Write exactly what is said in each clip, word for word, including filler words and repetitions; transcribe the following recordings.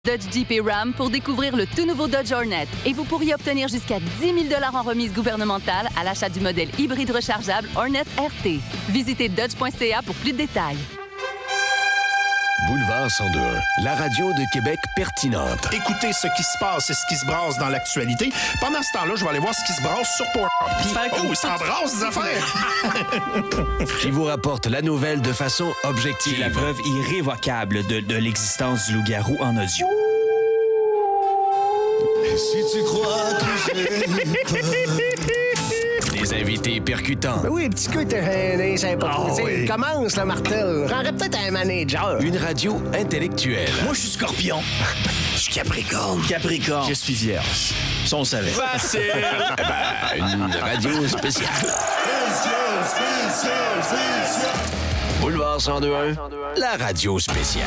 Dodge Jeep et Ram pour découvrir le tout nouveau Dodge Hornet. Et vous pourriez obtenir jusqu'à dix mille dollars en remise gouvernementale à l'achat du modèle hybride rechargeable Hornet R T. Visitez dodge point c a pour plus de détails. Boulevard cent deux, la radio de Québec pertinente. Écoutez ce qui se passe et ce qui se brasse dans l'actualité. Pendant ce temps-là, je vais aller voir ce qui se brasse sur Pornhub. Oh, il s'embrasse des affaires! Qui vous rapporte la nouvelle de façon objective. Qui est la preuve irrévocable de, de l'existence du loup-garou en audio. Et si tu crois que j'ai peur... Des invités percutants. Ben oui, petit coup, t'es gêné, c'est pas Oh, trop. oui. Commence, le Martel. J'aurais peut-être un manager. Une radio intellectuelle. Moi, je suis Scorpion. Je suis Capricorne. Capricorne. Je suis vierge. Ça, on savait. Facile. Eh ben, une radio spéciale. Spécial, spécial, spécial. Boulevard cent deux un, la radio spéciale.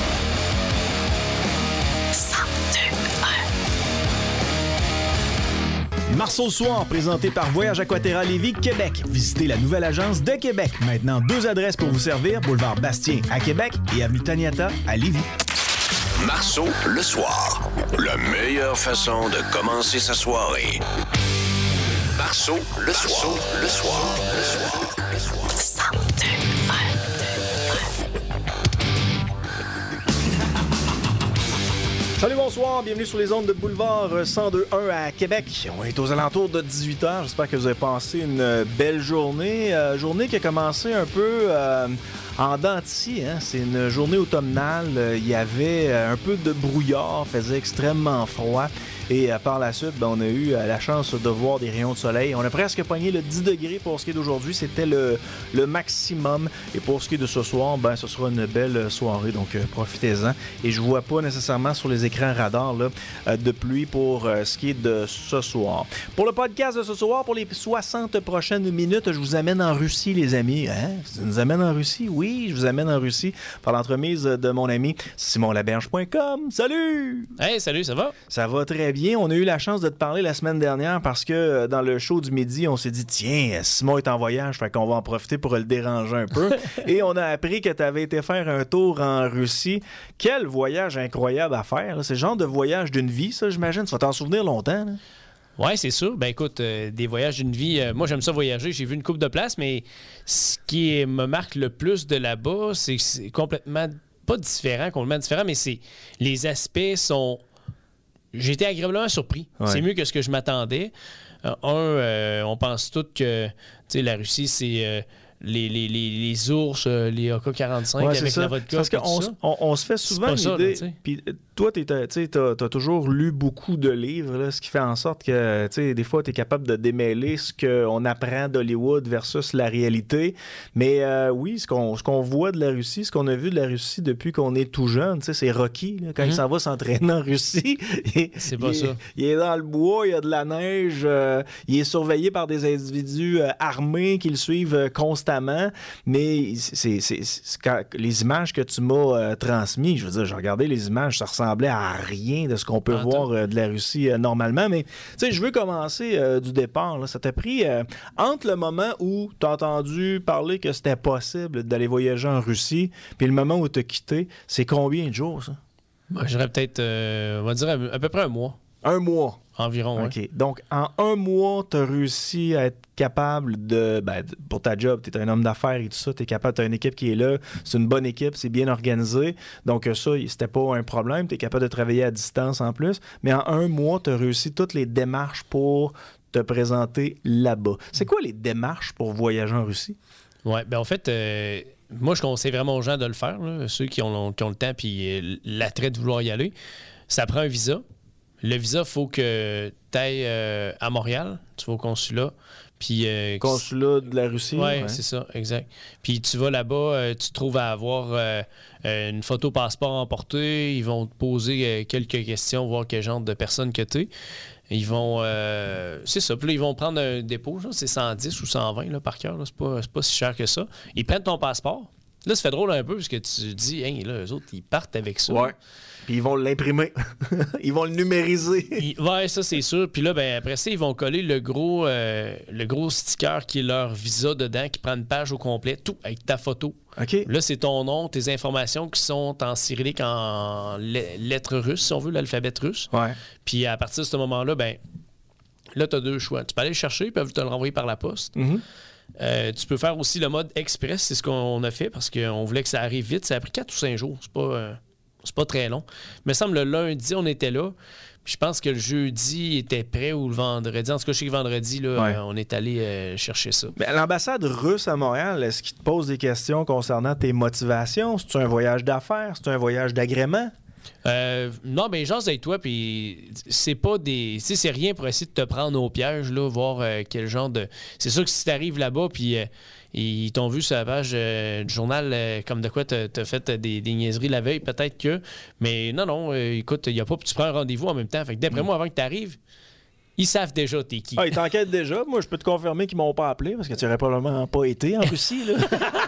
Marceau le soir, présenté par Voyage Aquaterra Lévis, Québec. Visitez la nouvelle agence de Québec. Maintenant, deux adresses pour vous servir. Boulevard Bastien à Québec et avenue Taniata à Lévis. Marceau le soir. La meilleure façon de commencer sa soirée. Marceau le soir. Le soir. Le soir. Le soir. Salut, bonsoir, bienvenue sur les ondes de Boulevard cent deux un à Québec. On est aux alentours de dix-huit heures. J'espère que vous avez passé une belle journée. Euh, journée qui a commencé un peu euh, en dents de scie, hein? C'est une journée automnale. Il y avait un peu de brouillard, faisait extrêmement froid. Et euh, par la suite, ben, on a eu euh, la chance de voir des rayons de soleil. On a presque pogné le dix degrés pour ce qui est d'aujourd'hui. C'était le, le maximum. Et pour ce qui est de ce soir, ben, ce sera une belle soirée. Donc, euh, profitez-en. Et je vois pas nécessairement sur les écrans radars là, euh, de pluie pour euh, ce qui est de ce soir. Pour le podcast de ce soir, pour les soixante prochaines minutes, je vous amène en Russie, les amis. Hein? Je nous amène en Russie? Oui, je vous amène en Russie par l'entremise de mon ami simon laberge point com. Salut! Hey, salut, ça va? Ça va très bien. On a eu la chance de te parler la semaine dernière parce que dans le show du midi, on s'est dit, tiens, Simon est en voyage, fait qu'on va en profiter pour le déranger un peu. Et on a appris que tu avais été faire un tour en Russie. Quel voyage incroyable à faire, là. C'est le genre de voyage d'une vie, ça, j'imagine. Tu vas t'en souvenir longtemps, là. Oui, c'est sûr. Ben écoute, euh, des voyages d'une vie, euh, moi j'aime ça voyager, j'ai vu une couple de places, mais ce qui est- me marque le plus de là-bas, c'est que c'est complètement, pas différent, complètement différent, mais c'est les aspects sont... J'ai été agréablement surpris. Ouais. C'est mieux que ce que je m'attendais. Euh, un, euh, on pense tous que tu sais, la Russie, c'est euh, les, les, les, les ours, euh, les A K quarante-cinq Ouais, c'est avec ça. la vodka. Parce tout qu'on ça. on, on se fait souvent pas ça, l'idée. là, tu sais. Puis euh, toi, tu as toujours lu beaucoup de livres, là, ce qui fait en sorte que tu sais, des fois, tu es capable de démêler ce qu'on apprend d'Hollywood versus la réalité. Mais euh, oui, ce qu'on ce qu'on voit de la Russie, ce qu'on a vu de la Russie depuis qu'on est tout jeune, tu sais, c'est Rocky, là, quand il Mhm. s'en va s'entraîner en Russie. et- C'est pas il, ça. est- Il est dans le bois, il y a de la neige, euh, il est surveillé par des individus euh, armés qui le suivent euh, constamment. Mais c'est, c'est, c'est quand- les images que tu m'as euh, transmises, je veux dire, j'ai regardé les images, ça ressemblait à rien de ce qu'on peut Ah, voir euh, de la Russie euh, normalement. Mais tu sais, je veux commencer euh, du départ. Là. Ça t'a pris euh, entre le moment où tu as entendu parler que c'était possible d'aller voyager en Russie, puis le moment où tu as quitté, c'est combien de jours, ça? Moi, je dirais peut-être, euh, on va dire à, à peu près un mois Un mois. environ. ouais. OK. Donc, en un mois, tu as réussi à être capable de... Ben, de- pour ta job, tu es un homme d'affaires et tout ça, tu es capable, tu as une équipe qui est là, c'est une bonne équipe, c'est bien organisé. Donc, euh, ça, c'était pas un problème. Tu es capable de travailler à distance en plus. Mais en un mois, tu as réussi toutes les démarches pour te présenter là-bas. C'est quoi les démarches pour voyager en Russie? Oui, ben en fait, euh, moi, je conseille vraiment aux gens de le faire, là, ceux qui ont, qui ont le temps et l'attrait de vouloir y aller. Ça prend un visa. Le visa, il faut que tu ailles euh, à Montréal, tu vas au consulat. Puis, euh, Consulat de la Russie? Oui, ouais. c'est ça, exact. Puis tu vas là-bas, euh, tu te trouves à avoir euh, euh, une photo passeport emportée. Ils vont te poser euh, quelques questions, voir quel genre de personne que tu es. Ils vont... euh, c'est ça. Puis là, ils vont prendre un dépôt. Genre, c'est cent dix ou cent vingt là, par cœur. Là. C'est pas, c'est pas si cher que ça. Ils prennent ton passeport. Là, ça fait drôle un peu parce que tu te dis, hey, là, eux autres, ils partent avec ça. Ouais. Puis ils vont l'imprimer. Ils vont le numériser. Ils- ouais, ça, c'est sûr. Puis là, ben, après ça, ils vont coller le gros, euh, le gros sticker qui est leur visa dedans, qui prend une page au complet, tout avec ta photo. OK. Là, c'est ton nom, tes informations qui sont en cyrillique, en lettres russes, si on veut, l'alphabet russe. Ouais. Puis à partir de ce moment-là, ben là, tu as deux choix. Tu peux aller le chercher, ils peuvent te le renvoyer par la poste. Mm-hmm. Euh, tu peux faire aussi le mode express, c'est ce qu'on a fait parce qu'on voulait que ça arrive vite. Ça a pris quatre ou cinq jours. C'est pas, euh, c'est pas très long. Il me semble le lundi, on était là. Puis je pense que le jeudi était prêt ou le vendredi. En tout cas, je sais que vendredi, là, Ouais. euh, on est allé euh, chercher ça. Mais l'ambassade russe à Montréal, est-ce qu'il te pose des questions concernant tes motivations? C'est-tu un voyage d'affaires? C'est-tu un voyage d'agrément? Euh, non, ben j'ose avec toi, puis c'est pas des. Tu sais, c'est rien pour essayer de te prendre au piège, là, voir euh, quel genre de. C'est sûr que si t'arrives là-bas, puis euh, ils t'ont vu sur la page euh, du journal euh, comme de quoi t'as, t'as fait des, des niaiseries la veille, peut-être que. Mais non, non, euh, écoute, il y a pas. Tu prends un rendez-vous en même temps. Fait que d'après mm. moi, avant que t'arrives, ils savent déjà t'es qui. Ah, ils t'enquêtent déjà. Moi, je peux te confirmer qu'ils m'ont pas appelé parce que tu aurais probablement pas été en Russie, là.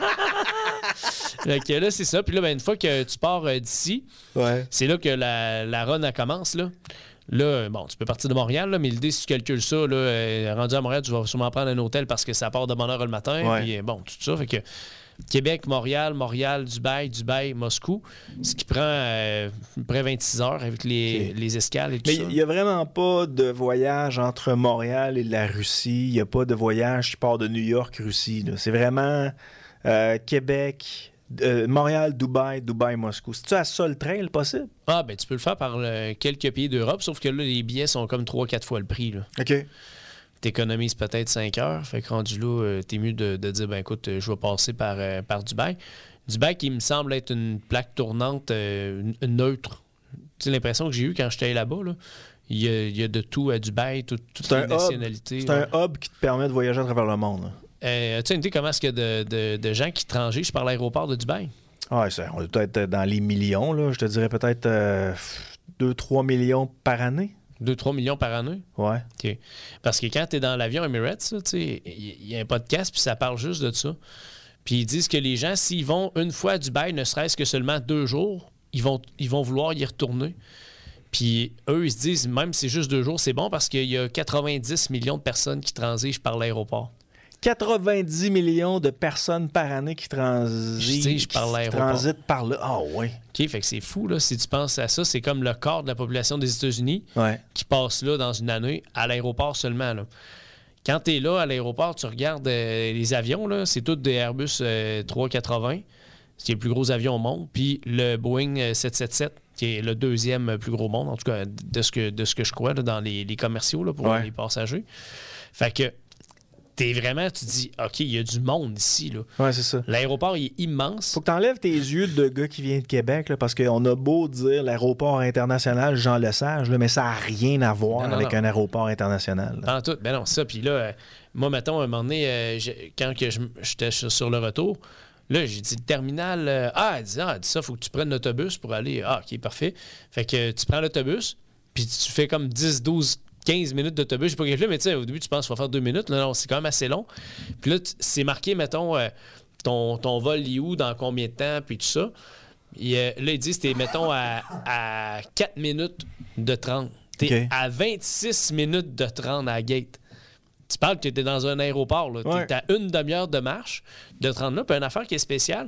Fait que là, c'est ça. Puis là, ben, une fois que tu pars euh, d'ici, ouais. c'est là que la, la run, elle commence, là. Là, bon, tu peux partir de Montréal, là, mais l'idée, si tu calcules ça, là, euh, rendu à Montréal, tu vas sûrement prendre un hôtel parce que ça part de bonne heure le matin. Ouais. Puis, bon, tout ça. Fait que Québec, Montréal, Montréal, Dubaï, Dubaï, Moscou, ce qui prend euh, près vingt-six heures avec les, okay. les escales et tout mais ça. Mais il n'y a vraiment pas de voyage entre Montréal et la Russie. Il n'y a pas de voyage qui part de New York, Russie. Là. C'est vraiment euh, Québec... Euh, Montréal, Dubaï, Dubaï, Moscou. C'est-tu à ça le trail possible? Ah, ben tu peux le faire par le, quelques pays d'Europe, sauf que là, les billets sont comme trois quatre fois le prix. Là. OK. T'économises peut-être cinq heures. Fait que rendu là, euh, t'es mieux de, de dire, ben écoute, je vais passer par, euh, par Dubaï. Dubaï qui me semble être une plaque tournante euh, neutre. Tu sais, l'impression que j'ai eue quand j'étais allé là-bas, là. Il y, a, il y a de tout à Dubaï, tout, toutes les nationalités. C'est ouais. un hub qui te permet de voyager à travers le monde. Là. Euh, as-tu une idée comment est-ce qu'il y a de, de, de gens qui étrangers par l'aéroport de Dubaï? Ah, ça, on doit être dans les millions. Là. Je te dirais peut-être euh, deux à trois millions par année. deux à trois millions par année? Ouais. OK. Parce que quand tu es dans l'avion Emirates, il y a un podcast puis ça parle juste de ça. Puis ils disent que les gens, s'ils vont une fois à Dubaï, ne serait-ce que seulement deux jours, ils vont, ils vont vouloir y retourner. Puis eux, ils se disent, même si c'est juste deux jours, c'est bon parce qu'il y a quatre-vingt-dix millions de personnes qui transigent par l'aéroport. quatre-vingt-dix millions de personnes par année qui transigent par qui transitent par là. Ah oh, oui. OK, fait que c'est fou, là. Si tu penses à ça, c'est comme le quart de la population des États-Unis ouais. qui passe là dans une année à l'aéroport seulement, là. Quand tu es là à l'aéroport, tu regardes euh, les avions, là, c'est tous des Airbus euh, trois cent quatre-vingts, qui est le plus gros avion au monde, puis le Boeing euh, sept cent soixante-dix, qui est le deuxième plus gros au monde, en tout cas de ce que, de ce que je crois là, dans les, les commerciaux là, pour ouais. les passagers. Fait que t'es vraiment, tu dis, OK, il y a du monde ici. Là. Ouais, c'est ça. L'aéroport il est immense. Faut que t'enlèves tes yeux de gars qui vient de Québec, là, parce qu'on a beau dire l'aéroport international Jean-Lesage, là, mais ça n'a rien à voir non, non, avec non. un aéroport international. Là. En tout, ben non, ça. Puis là, euh, moi, mettons, à un moment donné, euh, quand que je, j'étais sur le retour, là, j'ai dit, le terminal, euh, ah, elle dit, ah, elle dit ça, faut que tu prennes l'autobus pour aller. Ah, OK, parfait. Fait que tu prends l'autobus, puis tu fais comme dix, douze, quinze minutes d'autobus, j'ai pas calculé, mais tu sais, au début, tu penses qu'il va faire deux minutes. Là, non, c'est quand même assez long. Puis là, c'est marqué, mettons, euh, ton, ton vol est où, dans combien de temps, puis tout ça. Et, euh, là, ils disent, t'es, mettons, à, à quatre minutes de trente. T'es okay. à vingt-six minutes de trente à la gate. Tu parles que tu étais dans un aéroport, là. Ouais. T'es à une demi-heure de marche de trente là. Puis une affaire qui est spéciale,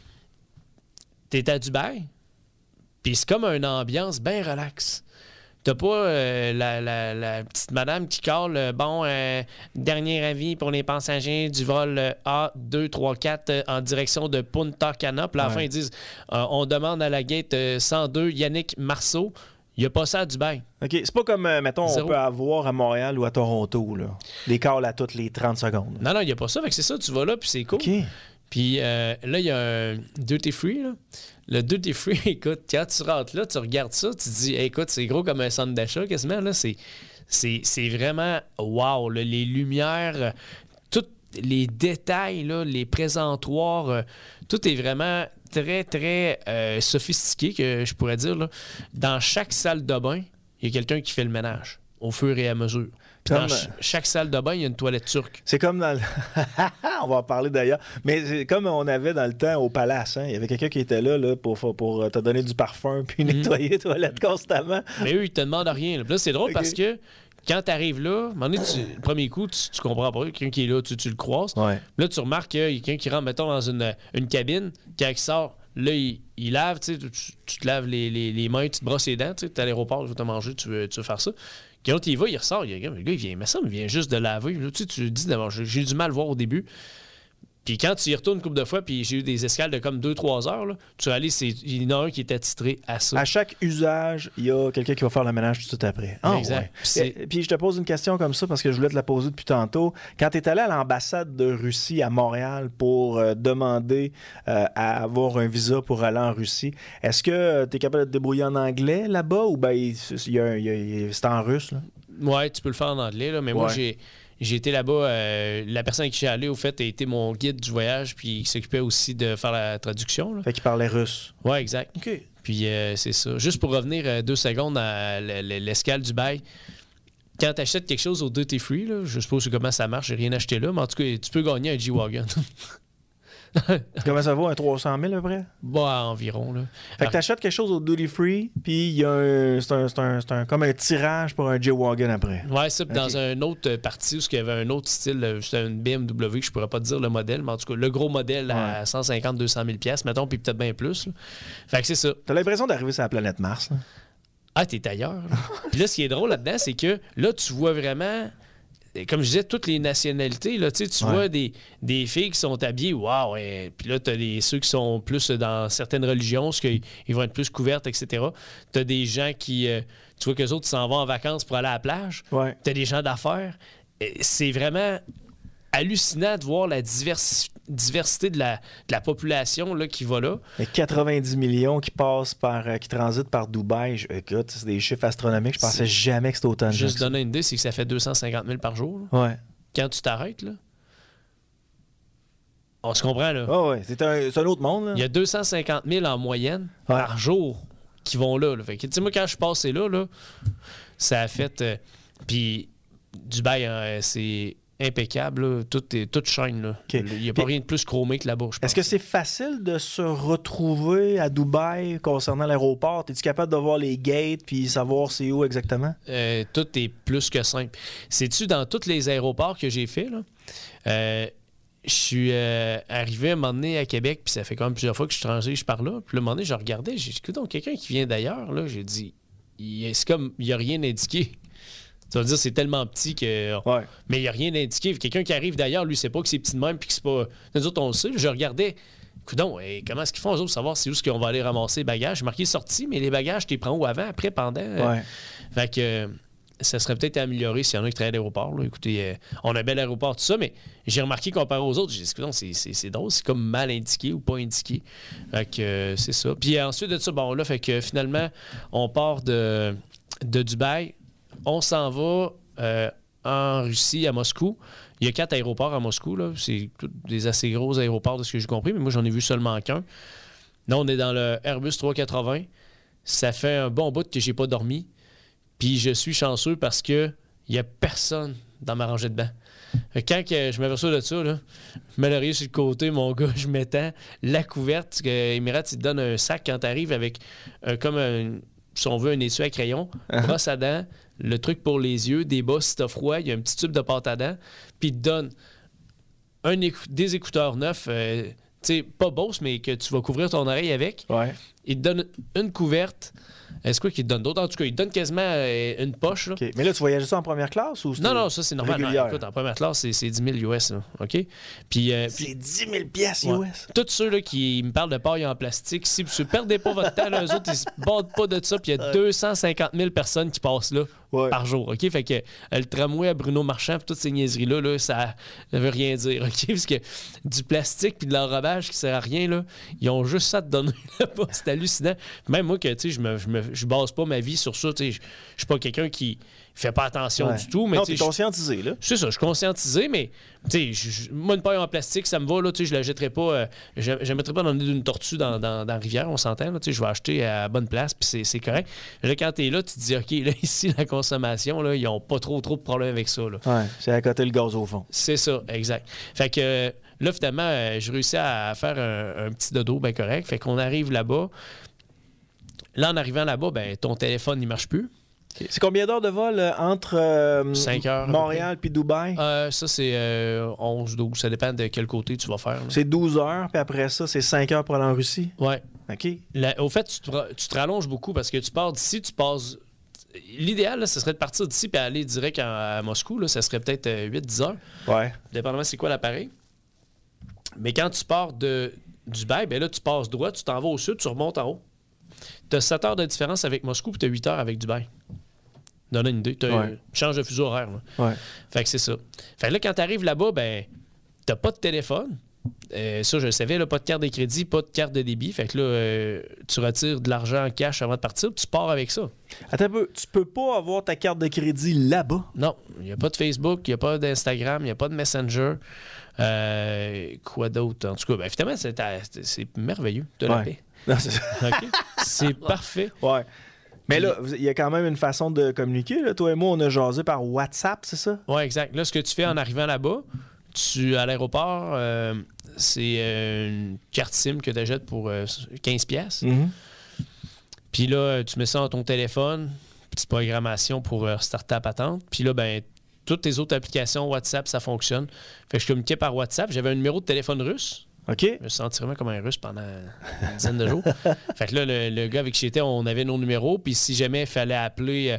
t'es à Dubaï, puis c'est comme une ambiance bien relaxe. T'as pas euh, la, la, la petite madame qui cale, euh, bon, euh, dernier avis pour les passagers du vol euh, A deux trois quatre euh, en direction de Punta Cana. Puis à la ouais. fin, ils disent, euh, on demande à la gate euh, cent deux Yannick Marceau. Il n'y a pas ça à Dubaï. OK. C'est pas comme, euh, mettons, Zéro. On peut avoir à Montréal ou à Toronto, là. Des calls à toutes les trente secondes. Non, non, il n'y a pas ça. Fait que c'est ça, tu vas là, puis c'est cool. OK. Puis euh, là, il y a un duty free, là. Le duty free, écoute, quand tu rentres là, tu regardes ça, tu te dis, hey, écoute, c'est gros comme un centre d'achat quasiment, là. C'est, c'est, c'est vraiment wow, là, les lumières, tous les détails, là, les présentoirs, euh, tout est vraiment très, très euh, sophistiqué, que je pourrais dire, là. Dans chaque salle de bain, il y a quelqu'un qui fait le ménage au fur et à mesure. Puis dans ch- chaque salle de bain, il y a une toilette turque. C'est comme dans le... On va en parler d'ailleurs. Mais c'est comme on avait dans le temps au Palace. Hein? Il y avait quelqu'un qui était là, là pour, pour te donner du parfum puis nettoyer mm-hmm. les toilettes constamment. Mais eux, ils te demandent rien. Là, là c'est drôle okay. parce que quand tu arrives là, à un moment donné, tu, le premier coup, tu, tu comprends pas. Quelqu'un qui est là, tu, tu le croises. Ouais. Là, tu remarques qu'il y a quelqu'un qui rentre, mettons, dans une, une cabine, quand il sort, là, il, il lave, tu, tu, tu te laves les, les, les mains, tu te brosses les dents, tu es à l'aéroport, tu veux te manger, tu veux, tu veux faire ça. Quand l'autre, il va, il ressort, il, le gars, il vient, mais ça, il vient juste de laver. Là, tu, sais, tu dis, d'abord, j'ai, j'ai eu du mal à le voir au début. Puis quand tu y retournes une couple de fois, puis j'ai eu des escales de comme deux trois heures, là, tu réalises il y en a un qui est attitré à ça. À chaque usage, il y a quelqu'un qui va faire le ménage tout de suite après. Ah, exact. Ouais. Et, puis je te pose une question comme ça parce que je voulais te la poser depuis tantôt. Quand tu es allé à l'ambassade de Russie à Montréal pour euh, demander euh, à avoir un visa pour aller en Russie, est-ce que tu es capable de te débrouiller en anglais là-bas ou ben il, il y a, il y a, c'est en russe? Là? Ouais, tu peux le faire en anglais, là, mais ouais. moi j'ai... J'ai été là-bas, euh, la personne avec qui j'ai allé, au fait, a été mon guide du voyage, puis il s'occupait aussi de faire la traduction. Là. Fait qu'il parlait russe. Ouais, exact. OK. Puis euh, c'est ça. Juste pour revenir euh, deux secondes à l'escale Dubaï, quand tu achètes quelque chose au Duty Free, là, je suppose comment ça marche, j'ai rien acheté là, mais en tout cas, tu peux gagner un G-Wagon. Comment ça vaut, un trois cent mille à peu près? Bah, environ. Là. Fait que t'achètes quelque chose au Duty Free, puis il y a un, c'est un, c'est un, c'est un, comme un tirage pour un G-Wagon après. Ouais, ça, okay. Dans une autre partie où il y avait un autre style, c'était une B M W, je pourrais pas te dire le modèle, mais en tout cas, le gros modèle ouais. à cent cinquante à deux cent mille piastres, mettons, puis peut-être bien plus. Là. Fait que c'est ça. T'as l'impression d'arriver sur la planète Mars, là? Ah, t'es ailleurs. Puis là, ce qui est drôle là-dedans, c'est que là, tu vois vraiment... Comme je disais, toutes les nationalités, là, tu ouais. vois des, des filles qui sont habillées, waouh, puis là, tu as ceux qui sont plus dans certaines religions, parce qu'ils vont être plus couvertes, et cetera. Tu as des gens qui, euh, tu vois qu'eux autres s'en vont en vacances pour aller à la plage. Ouais. Tu as des gens d'affaires. C'est vraiment hallucinant de voir la diversi- diversité de la, de la population là, qui va là. Il y a quatre-vingt-dix millions qui passent par, euh, qui transitent par Dubaï. Je, écoute, c'est des chiffres astronomiques. Je pensais jamais que c'était autant de gens. Juste donner une idée, c'est que ça fait deux cent cinquante mille par jour. Là. Ouais. Quand tu t'arrêtes, là. On se comprend, là. Oh, ouais, c'est un, c'est un autre monde, là. Il y a deux cent cinquante mille en moyenne ouais. par jour qui vont là. là. Fait que, tu sais, moi, quand je suis passé là, là, ça a fait. Euh, puis, Dubaï, hein, c'est impeccable. Là. Tout, est, tout shine. Là. Okay. Il n'y a pas Et rien de plus chromé que là-bas. Est-ce que c'est facile de se retrouver à Dubaï concernant l'aéroport? Es-tu capable de voir les gates puis savoir c'est où exactement? Euh, tout est plus que simple. Sais-tu, dans tous les aéroports que j'ai fait, là, euh, je suis euh, arrivé à un moment donné à Québec, puis ça fait quand même plusieurs fois que je transige par là. Puis à un moment donné, je regardais, j'ai dit, écoute, donc quelqu'un qui vient d'ailleurs, là, j'ai dit, c'est comme, il n'y a rien indiqué. Ça veut dire c'est tellement petit que. Ouais. Mais il n'y a rien d'indiqué. Quelqu'un qui arrive d'ailleurs, lui, sait pas que c'est petit de même puis que c'est pas. Nous autres, on le sait. Je regardais. Coudon, hey, comment est-ce qu'ils font, eux autres, savoir c'est où est-ce qu'on va aller ramasser les bagages? J'ai marqué sortie, mais les bagages, tu les prends où avant, après, pendant? Ouais. Fait que euh, ça serait peut-être amélioré s'il y en a qui travaillent à l'aéroport. Là. Écoutez, euh, on a un bel aéroport, tout ça, mais j'ai remarqué comparé aux autres, j'ai dit, coudon, c'est, c'est, c'est drôle, c'est comme mal indiqué ou pas indiqué. Fait que euh, c'est ça. Puis ensuite de ça, bon, là, fait que finalement, on part de, de Dubaï, on s'en va. Euh, en Russie, à Moscou. Il y a quatre aéroports à Moscou. Là. C'est des assez gros aéroports de ce que j'ai compris, mais moi, j'en ai vu seulement qu'un. Là, on est dans le Airbus trois cent quatre-vingts. Ça fait un bon bout que j'ai pas dormi. Puis je suis chanceux parce que il y a personne dans ma rangée de bancs. Quand que je m'aperçois de ça, là, je mets l'oreiller sur le côté, mon gars, je m'étends la couverte. Que Emirates, il te donne un sac quand tu arrives avec un, comme un, si on veut, un essuie à crayon, brosse à dents, le truc pour les yeux, des bas si t'as froid, il y a un petit tube de pâte à dents, puis il te donne un écou- des écouteurs neufs, euh, tu sais, pas Bose, mais que tu vas couvrir ton oreille avec. Ouais. Il te donne une couverte. Est-ce quoi qu'il te donne d'autres? En tout cas, il te donne quasiment euh, une poche. Là. Okay. Mais là, tu voyages ça en première classe ou Non, non, ça, c'est normal. Non, écoute, en première classe, c'est, c'est dix mille U S. Là, OK? Puis, euh, c'est dix mille piastres ouais. U S? Tous ceux là, qui me parlent de paille en plastique, si vous ne perdez pas votre temps, là, eux autres, ils se battent pas de ça. Puis il y a deux cent cinquante mille personnes qui passent là ouais. par jour. OK? Fait que euh, le tramway à Bruno Marchand puis toutes ces niaiseries-là, là, ça ne veut rien dire. OK? Parce que du plastique puis de l'enrobage qui sert à rien, là, ils ont juste ça à te donner là-bas. C'est hallucinant. Même moi, que tu sais, je me, je me je base pas ma vie sur ça. Je ne suis pas quelqu'un qui fait pas attention ouais. du tout. Mais non, t'es conscientisé, là. C'est ça, je suis conscientisé, mais tu sais, moi, une paille en plastique, ça me va, là, tu sais, je la jetterai pas, euh, je ne mettrai pas dans le nez d'une tortue dans, dans, dans la rivière, on s'entend, là, tu sais, je vais acheter à bonne place, puis c'est, c'est correct. Là, quand t'es là, tu te dis, OK, là, ici, la consommation, là, ils ont pas trop, trop de problèmes avec ça, là. Ouais, c'est à côté le gaz au fond. C'est ça, exact. Fait que euh, là, finalement, euh, j'ai réussi à faire un, un petit dodo bien correct, fait qu'on arrive là-bas. Là, en arrivant là-bas, ben ton téléphone, il marche plus. Okay. C'est combien d'heures de vol euh, entre euh, cinq heures, Montréal puis Dubaï? Euh, ça, c'est euh, onze douze. Ça dépend de quel côté tu vas faire. Là. C'est douze heures, puis après ça, c'est cinq heures pour aller en Russie? Oui. OK. La, au fait, tu te, tu te rallonges beaucoup parce que tu pars d'ici, tu passes... L'idéal, là, ce serait de partir d'ici et aller direct à, à Moscou. Là, ça serait peut-être euh, huit dix heures. Ouais. Dépendamment c'est quoi l'appareil. Mais quand tu pars de Dubaï, ben là, tu passes droit, tu t'en vas au sud, tu remontes en haut. Tu as sept heures de différence avec Moscou puis tu as huit heures avec Dubaï. Donne une idée. Tu ouais. changes de fuseau horaire. Là. Ouais. Fait que c'est ça. Fait que là, quand tu arrives là-bas, ben, t'as pas de téléphone. Euh, ça, je le savais, là, pas de carte de crédit, pas de carte de débit. Fait que là, euh, tu retires de l'argent en cash avant de partir, puis tu pars avec ça. Attends un peu, tu peux pas avoir ta carte de crédit là-bas? Non, il n'y a pas de Facebook, il n'y a pas d'Instagram, il n'y a pas de Messenger. Euh, quoi d'autre? En tout cas, ben, finalement, c'est, c'est merveilleux de la ouais. paix. Non, c'est okay? C'est parfait. Ouais. Mais là, il y a quand même une façon de communiquer. Là. Toi et moi, on a jasé par WhatsApp, c'est ça? Oui, exact. Là, ce que tu fais en arrivant là-bas, tu à l'aéroport, euh, c'est euh, une carte SIM que tu achètes pour euh, quinze piastres. Mm-hmm. Puis là, tu mets ça dans ton téléphone, petite programmation pour euh, starter ta patente. Puis là, ben toutes tes autres applications WhatsApp, ça fonctionne. Fait que je communiquais par WhatsApp. J'avais un numéro de téléphone russe. OK. Je me sentais vraiment comme un russe pendant une dizaine de jours. Fait que là, le, le gars avec qui j'étais, on avait nos numéros. Puis si jamais il fallait appeler... Euh,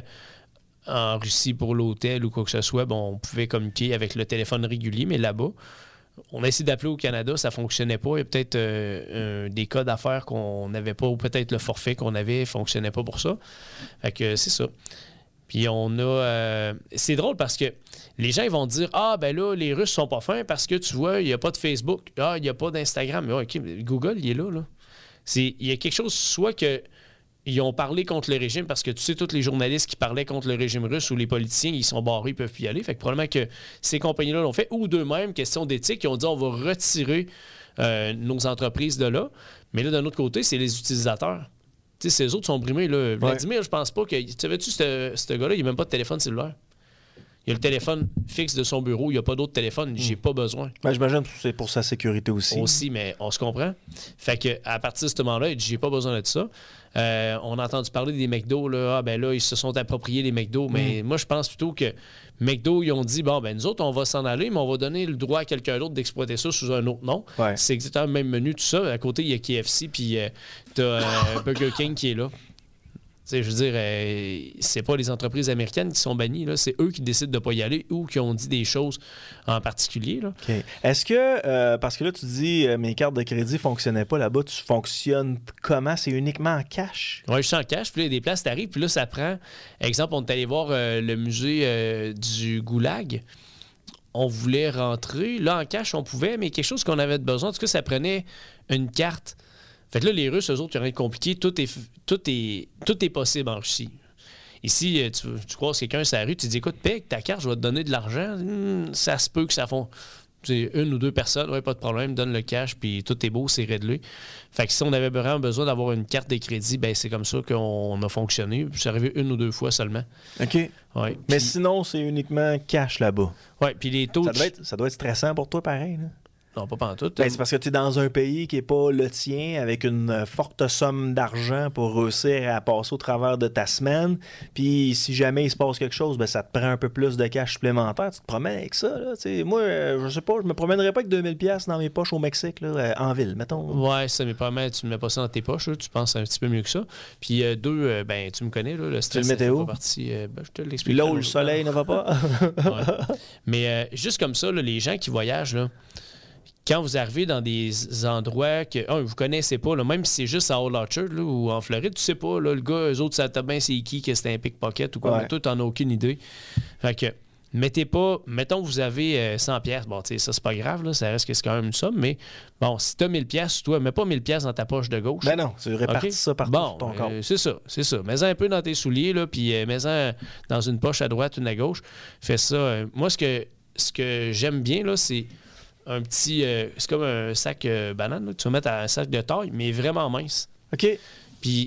en Russie pour l'hôtel ou quoi que ce soit, bon, on pouvait communiquer avec le téléphone régulier, mais là-bas, on a essayé d'appeler au Canada, ça ne fonctionnait pas. Il y a peut-être euh, un, des codes à faire qu'on n'avait pas, ou peut-être le forfait qu'on avait ne fonctionnait pas pour ça. Fait que c'est ça. Puis on a... Euh, c'est drôle parce que les gens ils vont dire « Ah, ben là, les Russes sont pas fins parce que tu vois, il n'y a pas de Facebook. Ah, il n'y a pas d'Instagram. » Mais ouais, OK, Google, il est là, là. C'est, il y a quelque chose, soit que ils ont parlé contre le régime parce que tu sais, tous les journalistes qui parlaient contre le régime russe ou les politiciens, ils sont barrés, ils peuvent plus y aller. Fait que probablement que ces compagnies-là l'ont fait. Ou d'eux-mêmes, question d'éthique, ils ont dit on va retirer euh, nos entreprises de là. Mais là, d'un autre côté, c'est les utilisateurs. Tu sais, ces autres sont brimés. Là. Vladimir, ouais. je pense pas que. Tu savais-tu, ce gars-là, il n'a même pas de téléphone cellulaire. Il a le téléphone fixe de son bureau, il n'y a pas d'autre téléphone, j'ai pas besoin. Ben, j'imagine que c'est pour sa sécurité aussi. Aussi, mais on se comprend. Fait que à partir de ce moment-là, il dit j'ai pas besoin de ça. Euh, on a entendu parler des McDo, là, ah, ben là, ils se sont appropriés les McDo, mais mm. moi, je pense plutôt que McDo, ils ont dit, bon, ben nous autres, on va s'en aller, mais on va donner le droit à quelqu'un d'autre d'exploiter ça sous un autre nom. Ouais. C'est exactement le même menu, tout ça. À côté, il y a K F C, puis euh, t'as euh, Burger King qui est là. T'sais, je veux dire, euh, c'est pas les entreprises américaines qui sont bannies, là, c'est eux qui décident de ne pas y aller ou qui ont dit des choses en particulier. Là. Okay. Est-ce que, euh, parce que là, tu dis, euh, mes cartes de crédit ne fonctionnaient pas là-bas, tu fonctionnes comment? C'est uniquement en cash? Oui, je suis en cash, puis là, il y a des places, t'arrives, puis là, ça prend, exemple, on est allé voir euh, le musée euh, du Goulag. On voulait rentrer. Là, en cash, on pouvait, mais quelque chose qu'on avait besoin, en tout cas, ça prenait une carte. Fait que là, les Russes, eux autres, ils ont rien de compliqué. Tout est, tout est, tout est possible en Russie. Ici, tu, tu croises quelqu'un sur la rue, tu dis, écoute, paye ta carte, je vais te donner de l'argent. Hum, ça se peut que ça font. C'est une ou deux personnes, ouais, pas de problème, donne le cash, puis tout est beau, c'est réglé. Fait que si on avait vraiment besoin d'avoir une carte de crédit, ben c'est comme ça qu'on a fonctionné. C'est arrivé une ou deux fois seulement. OK. Ouais, mais pis... sinon, c'est uniquement cash là-bas. Oui, puis les taux... Ça doit, être, ça doit être stressant pour toi, pareil, là. Non, pas pantoute. Ben, c'est parce que tu es dans un pays qui n'est pas le tien, avec une forte somme d'argent pour réussir à passer au travers de ta semaine. Puis si jamais il se passe quelque chose, ben, ça te prend un peu plus de cash supplémentaire. Tu te promènes avec ça. Là, moi, euh, je sais pas, je me promènerais pas avec deux mille dollars dans mes poches au Mexique, là, euh, en ville, mettons. Ouais, ça, mais probablement, tu ne mets pas ça dans tes poches. Là, tu penses un petit peu mieux que ça. Puis euh, deux, euh, ben, tu me connais, là, le stress. Tu le météo? Partie, euh, ben, je te l'explique. Là où le soleil ne va pas. Ouais. Mais euh, juste comme ça, là, les gens qui voyagent, là, quand vous arrivez dans des endroits que un, vous connaissez pas, là, même si c'est juste à Old Orchard là, ou en Floride, tu sais pas, là, le gars, eux autres, ça t'a bien c'est qui, que c'est un pickpocket ou quoi, ouais. mais toi, t'en as aucune idée. Fait que, mettez pas, mettons que vous avez euh, cent piastres, bon, tu sais, ça, c'est pas grave, là, ça reste que c'est quand même une somme, mais bon, si t'as mille piastres, toi, mets pas mille piastres dans ta poche de gauche. Ben non, tu répartis okay? ça partout bon, sur ton compte. Euh, c'est ça, c'est ça. Mets-en un peu dans tes souliers, là, puis euh, mets-en dans une poche à droite, une à gauche. Fais ça. Euh, moi, ce que, ce que j'aime bien, là, c'est un petit... Euh, c'est comme un sac euh, banane, là, que tu vas mettre à un sac de taille, mais vraiment mince. OK. Puis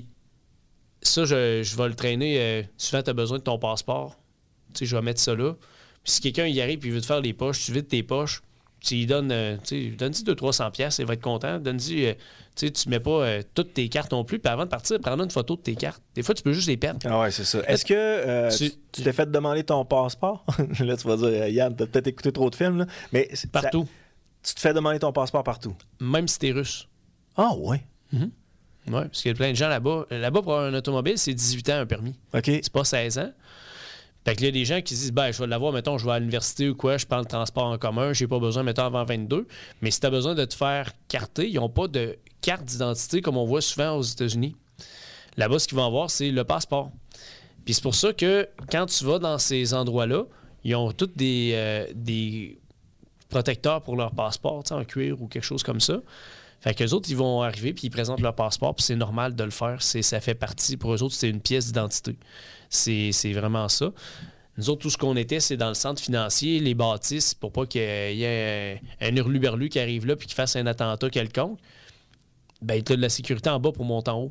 ça, je, je vais le traîner. Euh, souvent, tu as besoin de ton passeport. Tu sais, je vais mettre ça là. Puis si quelqu'un y arrive et veut te faire les poches, tu vides tes poches, tu lui donnes, euh, tu sais, donne-y deux cents trois cents piastres, il va être content. Donne-y, euh, tu sais, tu mets pas euh, toutes tes cartes non plus. Puis avant de partir, prends une photo de tes cartes. Des fois, tu peux juste les perdre. Ah ouais, c'est ça. Est-ce que euh, tu, tu t'es fait demander ton passeport? Là, tu vas dire, Yann, t'as peut-être écouté trop de films, là. Mais partout. Ça, tu te fais demander ton passeport partout? Même si t'es russe. Ah ouais? Mm-hmm. Oui, parce qu'il y a plein de gens là-bas. Là-bas, pour avoir un automobile, c'est dix-huit ans un permis. OK. C'est pas seize ans. Fait que là, il y a des gens qui se disent, ben, je vais l'avoir, mettons, je vais à l'université ou quoi, je prends le transport en commun, j'ai pas besoin, mettons, avant vingt-deux. Mais si tu as besoin de te faire carter, ils n'ont pas de carte d'identité comme on voit souvent aux États-Unis. Là-bas, ce qu'ils vont avoir, c'est le passeport. Puis c'est pour ça que quand tu vas dans ces endroits-là, ils ont tous des, euh, des protecteurs pour leur passeport, tu sais, en cuir ou quelque chose comme ça. Fait qu'eux autres, ils vont arriver puis ils présentent leur passeport, puis c'est normal de le faire. C'est, ça fait partie, pour eux autres, c'est une pièce d'identité. C'est, c'est vraiment ça. Nous autres, tout ce qu'on était, c'est dans le centre financier, les bâtisses, pour pas qu'il y ait un, un hurluberlu qui arrive là puis qu'il fasse un attentat quelconque. Ben, tu as de la sécurité en bas pour monter en haut.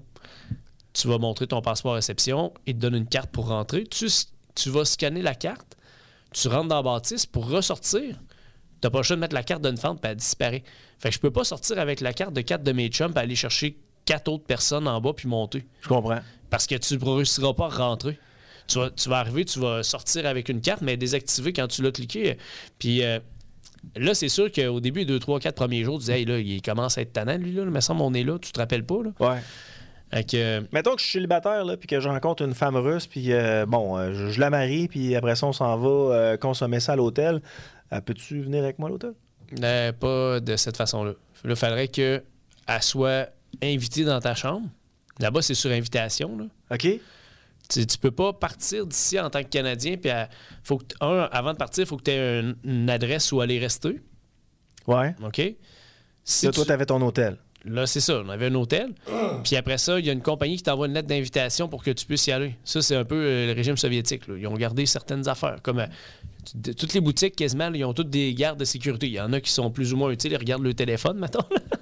Tu vas montrer ton passeport à réception, il te donne une carte pour rentrer. Tu, tu vas scanner la carte, tu rentres dans la bâtisse pour ressortir. T'as pas le choix de mettre la carte d'une fente puis elle disparaît. Fait que je peux pas sortir avec la carte de quatre de mes chums et aller chercher quatre autres personnes en bas puis monter. Je comprends. Parce que tu ne réussiras pas à rentrer. Tu vas, tu vas arriver, tu vas sortir avec une carte, mais désactiver quand tu l'as cliqué. Puis euh, là, c'est sûr qu'au début, deux, trois, quatre premiers jours, tu disais, hey, là, il commence à être tannant, lui, là. Il me semble on est là, tu te rappelles pas, là? Ouais. Fait que, mettons que je suis célibataire, là, puis que je rencontre une femme russe, puis euh, bon, euh, je, je la marie, puis après ça, on s'en va euh, consommer ça à l'hôtel. Euh, peux-tu venir avec moi à l'hôtel? Euh, pas de cette façon-là. Là, il faudrait qu'elle soit invitée dans ta chambre. Là-bas, c'est sur invitation. Là. OK. Tu, tu peux pas partir d'ici en tant que Canadien. Puis, à, faut que, un, avant de partir, il faut que tu aies une, une adresse où aller rester. Ouais. OK. Si là, toi, tu avais ton hôtel. Là, c'est ça. On avait un hôtel. Oh. Puis après ça, il y a une compagnie qui t'envoie une lettre d'invitation pour que tu puisses y aller. Ça, c'est un peu euh, le régime soviétique. Là. Ils ont gardé certaines affaires. Comme euh, t- toutes les boutiques, quasiment, là, ils ont toutes des gardes de sécurité. Il y en a qui sont plus ou moins utiles. Ils regardent le téléphone, mettons.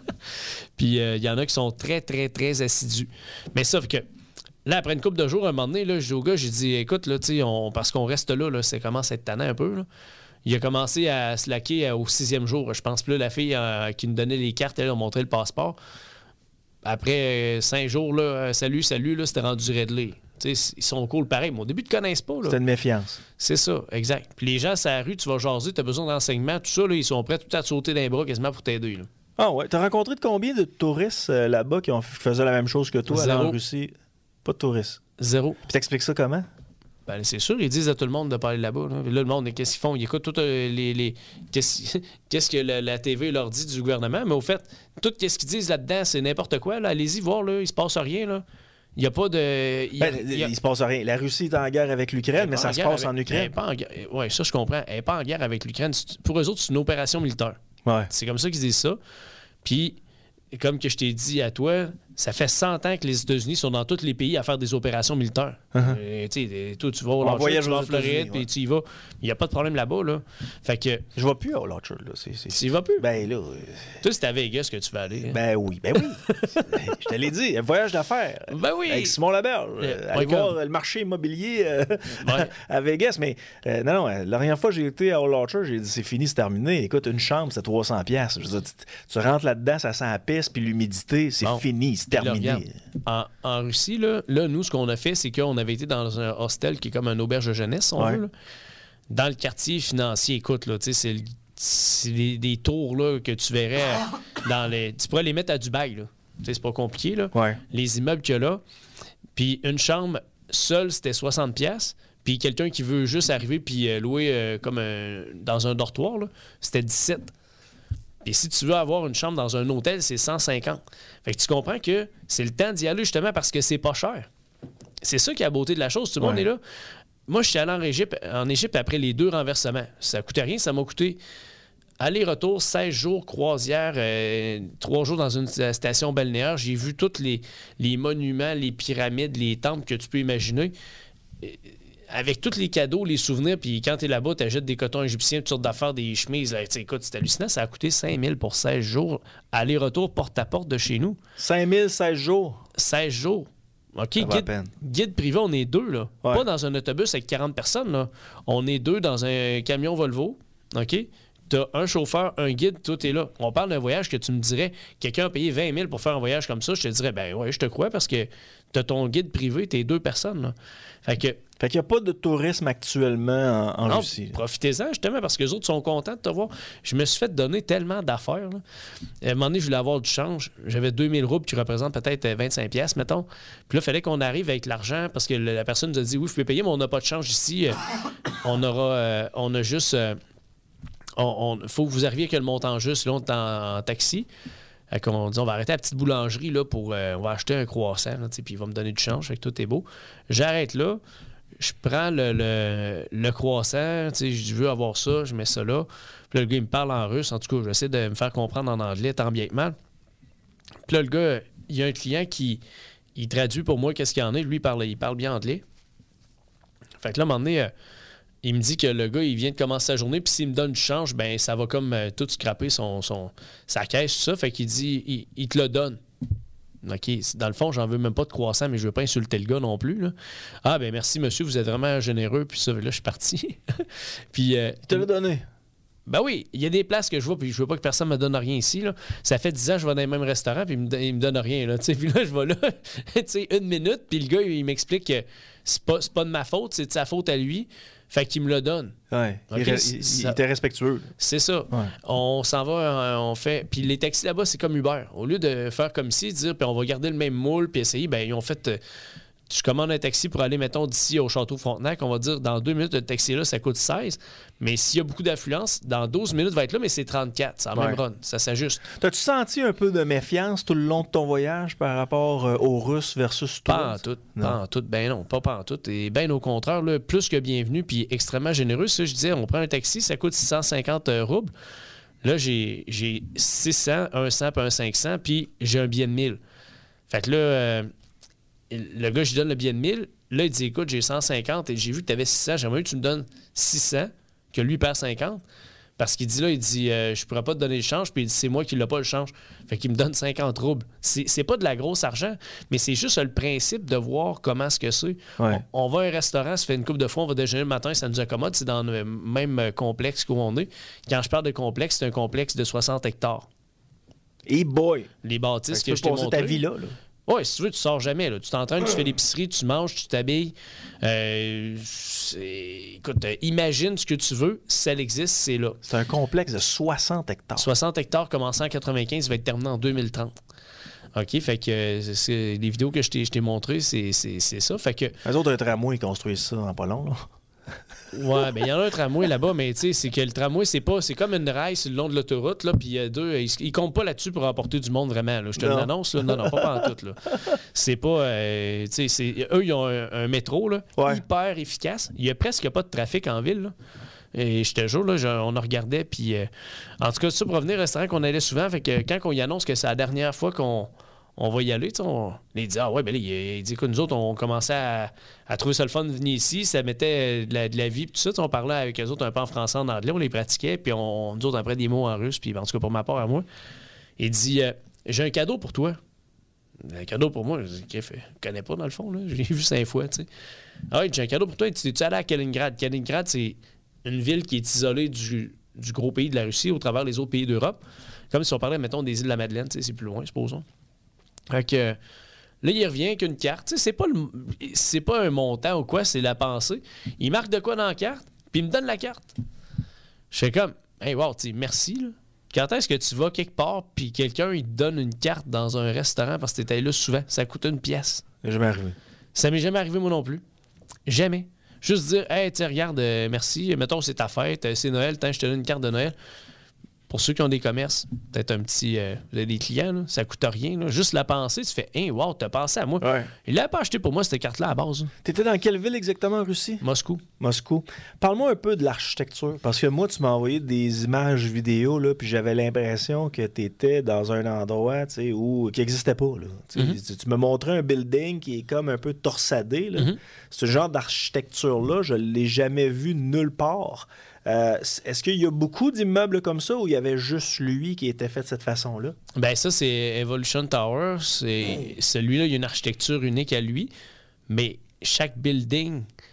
Puis euh, il y en a qui sont très, très, très assidus. Mais sauf que là, après une couple de jours, un moment donné, là, je dis au gars, j'ai dit, écoute, là, on, parce qu'on reste là, là, ça commence à être tannant un peu. Là. Il a commencé à slacker au sixième jour. Je pense plus la fille euh, qui nous donnait les cartes, elle a montré le passeport. Après euh, cinq jours, là, euh, salut, salut, là, c'était rendu réglé. Ils sont cool pareil, mais au début, ils te connaissent pas. C'était une méfiance. C'est ça, exact. Puis les gens, sur la rue, tu vas jaser, tu as besoin d'enseignement, tout ça, là, ils sont prêts tout à te sauter dans les bras quasiment pour t'aider. Là. Ah ouais. T'as rencontré de combien de touristes euh, là-bas qui, ont, qui faisaient la même chose que toi Zéro. En Russie? Pas de touristes. Zéro. Puis t'expliques ça comment? Ben, c'est sûr, ils disent à tout le monde de pas aller là-bas. Là, là le monde, qu'est-ce qu'ils font? Ils écoutent tout euh, les. les qu'est-ce, qu'est-ce que la, la T V leur dit du gouvernement, mais au fait, tout ce qu'ils disent là-dedans, c'est n'importe quoi. Là. Allez-y voir, là, il se passe rien. Là. Il n'y a pas de. Il, ben, il, y a... il se passe rien. La Russie est en guerre avec l'Ukraine, mais ça se passe avec... en Ukraine. Oui, ça, je comprends. Elle n'est pas en guerre avec l'Ukraine. Pour eux autres, c'est une opération militaire. Ouais. C'est comme ça qu'ils disent ça. Puis, comme que je t'ai dit à toi, ça fait cent ans que les États-Unis sont dans tous les pays à faire des opérations militaires. Uh-huh. euh, tu sais, toi, tu vas au Launcher, tu vas en Floride, puis ouais. tu y vas. Il n'y a pas de problème là-bas, là. Fait que... Je vais plus au Launcher, là. C'est, c'est... Tu y vas plus? Ben là... Euh... Toi, c'est à Vegas que tu vas aller. Hein? Ben oui, ben oui. Je te l'ai dit, un voyage d'affaires. Ben oui. Avec Simon Laberge. Euh, aller voir comme... le marché immobilier euh, ouais. à Vegas. Mais euh, non, non, la dernière fois que j'ai été au Launcher, j'ai dit, c'est fini, c'est terminé. Écoute, une chambre, c'est trois cents dollars. Je veux dire, tu, tu rentres là-dedans, ça sent la pisse, puis l'humidité, c'est bon. Fini, c'est terminé. Là, En, en Russie, là, là, nous, ce qu'on a fait, c'est qu'on avait été dans un hostel qui est comme une auberge de jeunesse, si on ouais. veut. Là. Dans le quartier financier, écoute, là, c'est, c'est des, des tours là, que tu verrais dans les. Tu pourrais les mettre à Dubaï, là. C'est pas compliqué, là. Ouais. Les immeubles qu'il y a là. Puis une chambre seule, c'était soixante dollars. Puis quelqu'un qui veut juste arriver puis euh, louer euh, comme un, dans un dortoir, là, c'était dix-sept dollars. Et si tu veux avoir une chambre dans un hôtel, c'est cent cinquante. Fait que tu comprends que c'est le temps d'y aller justement parce que c'est pas cher. C'est ça qui est la beauté de la chose. Tout le monde ouais. est là. Moi, je suis allé en Égypte, en Égypte après les deux renversements. Ça coûtait rien. Ça m'a coûté aller-retour, seize jours, croisière, euh, trois jours dans une station balnéaire. J'ai vu tous les, les monuments, les pyramides, les temples que tu peux imaginer. Et, avec tous les cadeaux, les souvenirs, puis quand t'es là-bas, t'achètes des cotons égyptiens, toutes sortes d'affaires, des chemises. Là, écoute, c'est hallucinant. Ça a coûté cinq mille pour seize jours, aller-retour, porte-à-porte de chez nous. cinq mille, seize jours? seize jours. OK, guide, guide privé, on est deux, là. Ouais. Pas dans un autobus avec quarante personnes, là. On est deux dans un camion Volvo, OK? tu as un chauffeur, un guide, tout est là. On parle d'un voyage que tu me dirais, quelqu'un a payé vingt mille pour faire un voyage comme ça, je te dirais, ben ouais, je te crois parce que tu as ton guide privé, tu es deux personnes. Là. Fait que. Fait qu'il n'y a pas de tourisme actuellement en, en non, Russie. Profitez-en, justement, parce que les autres sont contents de te voir. Je me suis fait donner tellement d'affaires. Là. À un moment donné, je voulais avoir du change. J'avais deux mille roubles qui représentent peut-être vingt-cinq piastres, mettons. Puis là, il fallait qu'on arrive avec l'argent parce que la personne nous a dit, oui, vous pouvez payer, mais on n'a pas de change ici. on aura, euh, on a juste... Euh, on, on, faut que vous arriviez avec le montant juste. Là, on est en, en taxi. On dit, on va arrêter à la petite boulangerie là, pour... Euh, on va acheter un croissant, là, puis il va me donner du change. Fait que tout est beau. J'arrête là. Je prends le, le, le croissant, je veux avoir ça, je mets ça là. Puis là, le gars, il me parle en russe. En tout cas, j'essaie de me faire comprendre en anglais, tant bien que mal. Puis là, le gars, il y a un client qui il traduit pour moi qu'est-ce qu'il y en a. Lui, il parle, il parle bien anglais. Fait que là, à un moment donné, euh, il me dit que le gars, il vient de commencer sa journée, puis s'il me donne du change, ben ça va comme euh, tout scraper son, son, sa caisse, tout ça. Fait qu'il dit, il, il te le donne. OK, dans le fond, j'en veux même pas de croissant, mais je veux pas insulter le gars non plus. Là. Ah, ben merci, monsieur, vous êtes vraiment généreux. Puis ça, là, je suis parti. puis, euh, il te l'a donné. Ben oui, il y a des places que je vois, puis je veux pas que personne me donne rien ici. Là. Ça fait dix ans que je vais dans les mêmes restaurants, puis il me, il me donne rien. Là. Puis là, je vais là, une minute, puis le gars, il m'explique que c'est pas, c'est pas de ma faute, c'est de sa faute à lui. Fait qu'il me le donne. Ouais. Okay, il, il, il était respectueux. C'est ça. Ouais. On s'en va, on fait. Puis les taxis là-bas, c'est comme Uber. Au lieu de faire comme ici, dire, puis on va garder le même moule, puis essayer, ben ils ont fait. Euh, tu commandes un taxi pour aller, mettons, d'ici au Château Frontenac, on va dire, dans deux minutes, le taxi là, ça coûte seize. Mais s'il y a beaucoup d'affluence, dans douze minutes, il va être là, mais c'est trente-quatre. C'est la même run. Ça s'ajuste. T'as-tu senti un peu de méfiance tout le long de ton voyage par rapport euh, aux Russes versus toi? Pas en tout. Non. Pas en tout. Ben non, pas, pas en tout. Et bien au contraire, là, plus que bienvenu, puis extrêmement généreux. Ça, je disais, on prend un taxi, ça coûte six cent cinquante roubles. Là, j'ai, j'ai six cents, un cent, puis un cinq cents, puis j'ai un billet de mille. Fait que là... Euh, le gars, je lui donne le billet de mille. Là, il dit, écoute, j'ai cent cinquante et j'ai vu que tu avais six cents. J'aimerais que tu me donnes six cents, que lui perd cinquante. Parce qu'il dit là, il dit, euh, je pourrais pas te donner le change. Puis il dit, c'est moi qui l'ai pas le change. Fait qu'il me donne cinquante roubles. C'est, c'est pas de la grosse argent, mais c'est juste le principe de voir comment est-ce que c'est. Ouais. On, on va à un restaurant, ça fait une couple de fois, on va déjeuner le matin, ça nous accommode. C'est dans le même complexe où on est. Quand je parle de complexe, c'est un complexe de soixante hectares. Hey boy! Les bâtisses que, que je t'ai montrées. Tu peux ta vie là, là. Oui, si tu veux, tu sors jamais. Là. Tu t'entraînes, tu fais l'épicerie, tu manges, tu t'habilles. Euh, écoute, euh, imagine ce que tu veux. Si elle existe, c'est là. C'est un complexe de soixante hectares. soixante hectares commençant en quatre-vingt-quinze, va être terminé en deux mille trente. OK, fait que euh, c'est, les vidéos que je t'ai, je t'ai montrées, c'est, c'est, c'est ça. Fait que... Les autres, un tramway, ils construisent ça en pas long, là. Ouais, mais il y en a un tramway là-bas, mais tu sais, c'est que le tramway, c'est pas, c'est comme une rail sur le long de l'autoroute, là, puis il y a deux, ils, ils comptent pas là-dessus pour emporter du monde vraiment, là. Je te l'annonce, là. Non, non, pas en tout, là. C'est pas, euh, tu sais, c'est, eux, ils ont un, un métro, là, ouais. hyper efficace. Il y a presque pas de trafic en ville, là. Et je te jure, là, je, on en regardait, puis euh, en tout cas, ça pour revenir au restaurant qu'on allait souvent, fait que quand on y annonce que c'est la dernière fois qu'on on va y aller, tu sais, on il dit, ah ouais, ben là, il, il dit que nous autres, on commençait à, à trouver ça le fun de venir ici, ça mettait de la, de la vie, puis tout ça, on parlait avec eux autres un peu en français, en anglais, on les pratiquait, puis on, nous autres, après des mots en russe, puis en tout cas, pour ma part, à moi, il dit, euh, j'ai un cadeau pour toi. Un cadeau pour moi, je dis, je connais pas dans le fond, là, je l'ai vu cinq fois, tu sais. Ah ouais, j'ai un cadeau pour toi, tu es allé à Kaliningrad? Kaliningrad, c'est une ville qui est isolée du, du gros pays de la Russie au travers des autres pays d'Europe, comme si on parlait, mettons, des îles de la Madeleine, tu sais, c'est plus loin, supposons. Fait que là, il revient avec une carte. Tu sais, c'est pas, le, c'est pas un montant ou quoi, c'est la pensée. Il marque de quoi dans la carte, puis il me donne la carte. Je fais comme, hey, wow, tu sais, merci, là. Quand est-ce que tu vas quelque part, puis quelqu'un, il te donne une carte dans un restaurant parce que t'étais là souvent? Ça coûte une pièce. Ça m'est jamais arrivé. Ça m'est jamais arrivé, moi non plus. Jamais. Juste dire, hey, tu regarde, euh, merci, mettons, c'est ta fête, c'est Noël, je te donne une carte de Noël. Pour ceux qui ont des commerces, peut-être un petit... Euh, vous avez des clients, là, ça coûte rien. Là. Juste la pensée, tu fais « Hein, wow, t'as pensé à moi. Ouais. » Il l'avait pas acheté pour moi, cette carte-là, à base. T'étais dans quelle ville exactement en Russie? Moscou. Moscou. Parle-moi un peu de l'architecture. Parce que moi, tu m'as envoyé des images vidéo, là, puis j'avais l'impression que t'étais dans un endroit où, qui n'existait pas. Là. Mm-hmm. Tu, tu me montrais un building qui est comme un peu torsadé. Là. Mm-hmm. Ce genre d'architecture-là, je ne l'ai jamais vu nulle part. Euh, est-ce qu'il y a beaucoup d'immeubles comme ça ou il y avait juste lui qui était fait de cette façon-là? Ben ça, c'est Evolution Tower. C'est... Oh. Celui-là, il y a une architecture unique à lui. Mais chaque building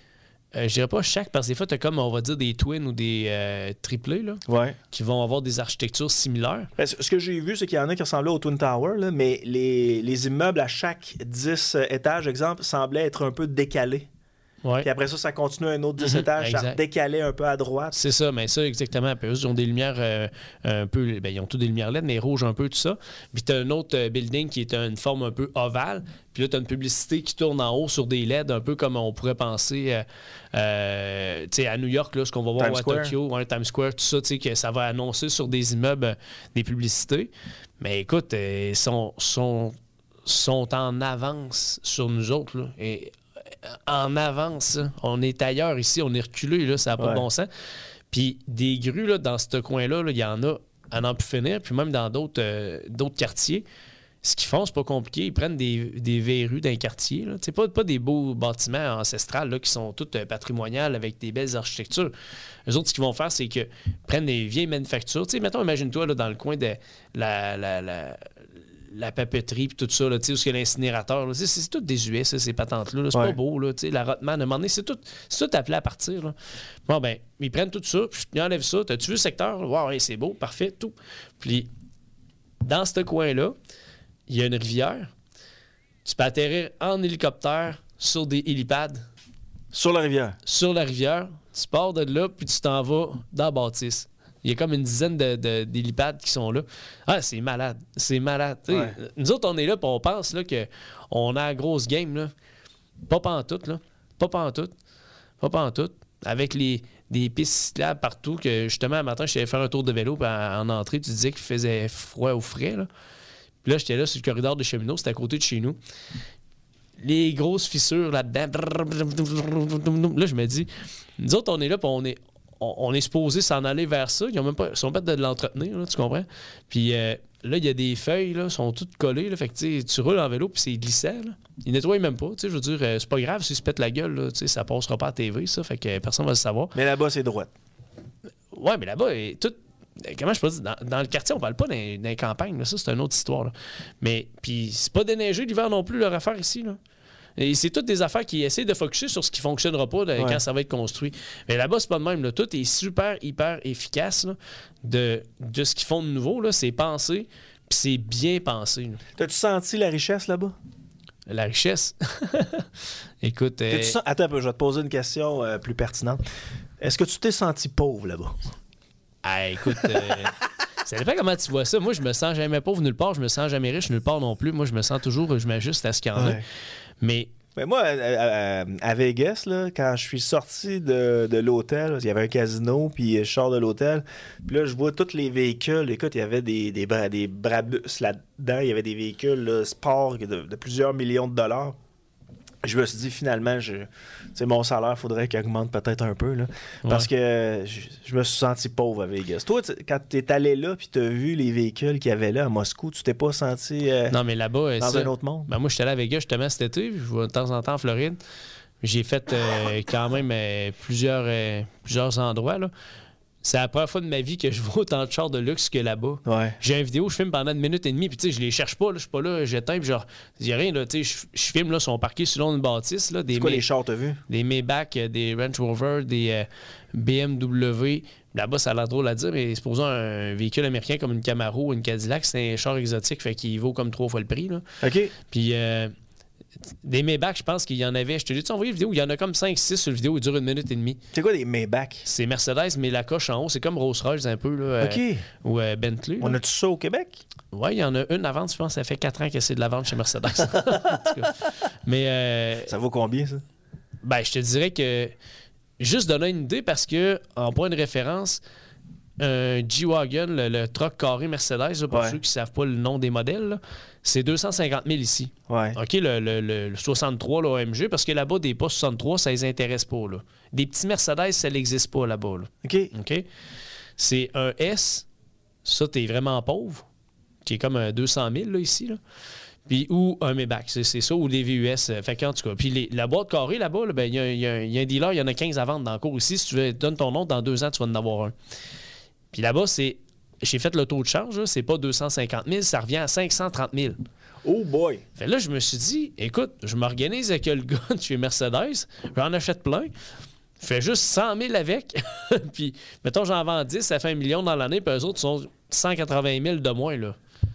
Euh, je dirais pas chaque, parce que des fois, tu as comme, on va dire, des twins ou des euh, triplés là, ouais. qui vont avoir des architectures similaires. Ben, ce que j'ai vu, c'est qu'il y en a qui ressemblaient au Twin Tower, là, mais les, les immeubles à chaque dix étages, exemple, semblaient être un peu décalés. Ouais. Puis après ça, ça continue à un autre dix Mm-hmm, étages, ça exact. décalait un peu à droite. C'est ça, mais ça, exactement. Puis eux, ils ont des lumières euh, un peu. Ben, ils ont tous des lumières L E D, mais rouges un peu, tout ça. Puis tu as un autre euh, building qui est une forme un peu ovale. Puis là, tu as une publicité qui tourne en haut sur des L E D, un peu comme on pourrait penser euh, euh, tu sais, à New York, là, ce qu'on va voir Times à Square. Tokyo, ouais, Times Square, tout ça, tu sais, que ça va annoncer sur des immeubles euh, des publicités. Mais écoute, euh, ils sont, sont, sont en avance sur nous autres, là. Et en avance. Là. On est ailleurs ici, on est reculé, là, ça n'a pas ouais. de bon sens. Puis des grues, là, dans ce coin-là, il y en a à n'en plus finir, puis même dans d'autres euh, d'autres quartiers. Ce qu'ils font, c'est pas compliqué. Ils prennent des, des verrues d'un quartier. Là. Pas, pas des beaux bâtiments ancestrales là, qui sont tous euh, patrimoniales avec des belles architectures. Eux autres, ce qu'ils vont faire, c'est qu'ils prennent des vieilles manufactures. T'sais, mettons, imagine-toi là, dans le coin de la... la, la la papeterie puis tout ça, là, où il y a l'incinérateur. Là, c'est, c'est tout désuet, ça, ces patentes-là. Là. C'est ouais. pas beau. Là, la Rotman, à un moment donné, c'est tout, c'est tout appelé à partir. Là. Bon, ben, ils prennent tout ça, puis ils enlèvent ça. T'as-tu vu le secteur? Wow, ouais, c'est beau, parfait, tout. Puis, dans ce coin-là, il y a une rivière. Tu peux atterrir en hélicoptère sur des hélipads. Sur la rivière. Sur la rivière. Tu pars de là, puis tu t'en vas dans la bâtisse. Il y a comme une dizaine de, de, d'hélipads qui sont là. Ah, c'est malade. C'est malade. Ouais. Nous autres, on est là et on pense là, qu'on a la grosse game. Là. Pas pantoute, là. Pas pantoute. Pas pantoute. Avec les, des pistes cyclables partout. Que justement, un matin, je suis allé faire un tour de vélo. Puis en, en entrée, tu disais qu'il faisait froid ou frais. Là. Puis là, j'étais là sur le corridor de cheminots. C'était à côté de chez nous. Les grosses fissures là-dedans. Là, je me dis, nous autres, on est là et on est. On est supposé s'en aller vers ça. Ils ont même pas, ils sont pas de l'entretenir, là, tu comprends? Puis euh, là, il y a des feuilles, là, sont toutes collées. Là, fait que tu roules en vélo, puis c'est glissant. Là. Ils nettoient même pas. Je veux dire, euh, c'est pas grave si se pète la gueule. Là, ça passera pas à T V, ça. Fait que personne va le savoir. Mais là-bas, c'est droite. Ouais, mais là-bas, tout. Comment je peux dire? Dans, dans le quartier, on parle pas dans, dans les campagnes. Là. Ça, c'est une autre histoire. Là. Mais puis c'est pas déneigé l'hiver non plus, leur affaire ici. Là. Et c'est toutes des affaires qui essaient de focusser sur ce qui ne fonctionnera pas là, ouais. quand ça va être construit. Mais là-bas, c'est pas de même. Là. Tout est super, hyper efficace là, de, de ce qu'ils font de nouveau. Là. C'est pensé, puis c'est bien pensé. Là. T'as-tu senti la richesse là-bas? La richesse? Écoute... Euh... Sen... Attends un peu, je vais te poser une question euh, plus pertinente. Est-ce que tu t'es senti pauvre là-bas? Ah, écoute... Euh... Ça dépend comment tu vois ça. Moi, je me sens jamais pauvre nulle part. Je me sens jamais riche nulle part non plus. Moi, je me sens toujours... Je m'ajuste à ce qu'il y en a. Ouais. Mais... Ben moi, à, à, à Vegas, là, quand je suis sorti de, de l'hôtel, il y avait un casino, puis je sors de l'hôtel, puis là, je vois tous les véhicules. Écoute, il y avait des, des, bra, des Brabus là-dedans, il y avait des véhicules là, sport de, de plusieurs millions de dollars. Je me suis dit, finalement, je, mon salaire, il faudrait qu'il augmente peut-être un peu. Là, parce ouais. que je, je me suis senti pauvre à Vegas. Toi, quand tu es allé là et tu as vu les véhicules qu'il y avait là à Moscou, tu t'es pas senti euh, non, mais là-bas, dans ça, un autre monde? Ben moi, je suis allé à Vegas justement cet été. Je vais de temps en temps en Floride. J'ai fait euh, quand même euh, plusieurs, euh, plusieurs endroits. Là. C'est la première fois de ma vie que je vois autant de chars de luxe que là-bas. Ouais. J'ai une vidéo, je filme pendant une minute et demie, puis tu sais, je les cherche pas, là, je suis pas là, j'éteins, puis genre, il y a rien, là, tu sais, je, je filme, là, sont parqués sur une bâtisse, là, des... C'est quoi May... les chars, t'as vu? Des Maybach, des Range Rover, des euh, B M W. Là-bas, ça a l'air drôle à dire, mais supposons un véhicule américain comme une Camaro ou une Cadillac, c'est un char exotique, fait qu'il vaut comme trois fois le prix, là. OK. Puis... Euh, des Maybach, je pense qu'il y en avait. Je te l'ai dit, envoyé une vidéo, il y en a comme cinq six sur la vidéo, il dure une minute et demie. C'est quoi des Maybach? C'est Mercedes, mais la coche en haut, c'est comme Rolls-Royce un peu, là. OK. Euh, ou euh, Bentley. On a-tu ça au Québec? Oui, il y en a une à vendre, je pense, ça fait quatre ans que c'est de la vente chez Mercedes. En tout cas. Mais. Euh, ça vaut combien, ça? Ben, je te dirais que. Juste donner une idée, parce que, en point de référence, un G-Wagon, le, le truck carré Mercedes, là, pour ouais. ceux qui ne savent pas le nom des modèles, là, c'est deux cent cinquante mille ici. Ouais. OK, le, le, le, le soixante-trois, là, O M G, parce que là-bas, des pas soixante-trois, ça les intéresse pas. Là. Des petits Mercedes, ça n'existe pas là-bas. Là. OK. OK. C'est un S, ça, t'es vraiment pauvre, qui est comme un deux cent mille là, ici. Là. Puis, ou un Maybach, c'est, c'est ça, ou des V U S. Fait qu'en tout cas, puis les, la boîte carrée là-bas, il ben, y, y, y a un dealer, il y en a quinze à vendre dans le cours ici. Si tu veux, donne ton nom, dans deux ans, tu vas en avoir un. Puis là-bas, c'est. J'ai fait le taux de charge, là, c'est pas deux cent cinquante mille, ça revient à cinq cent trente mille. Oh boy! Fait là, je me suis dit, écoute, je m'organise avec le gars de chez Mercedes, j'en achète plein, fais juste cent mille avec, puis mettons, j'en vends dix, ça fait un million dans l'année, puis eux autres sont cent quatre-vingt mille de moins, là.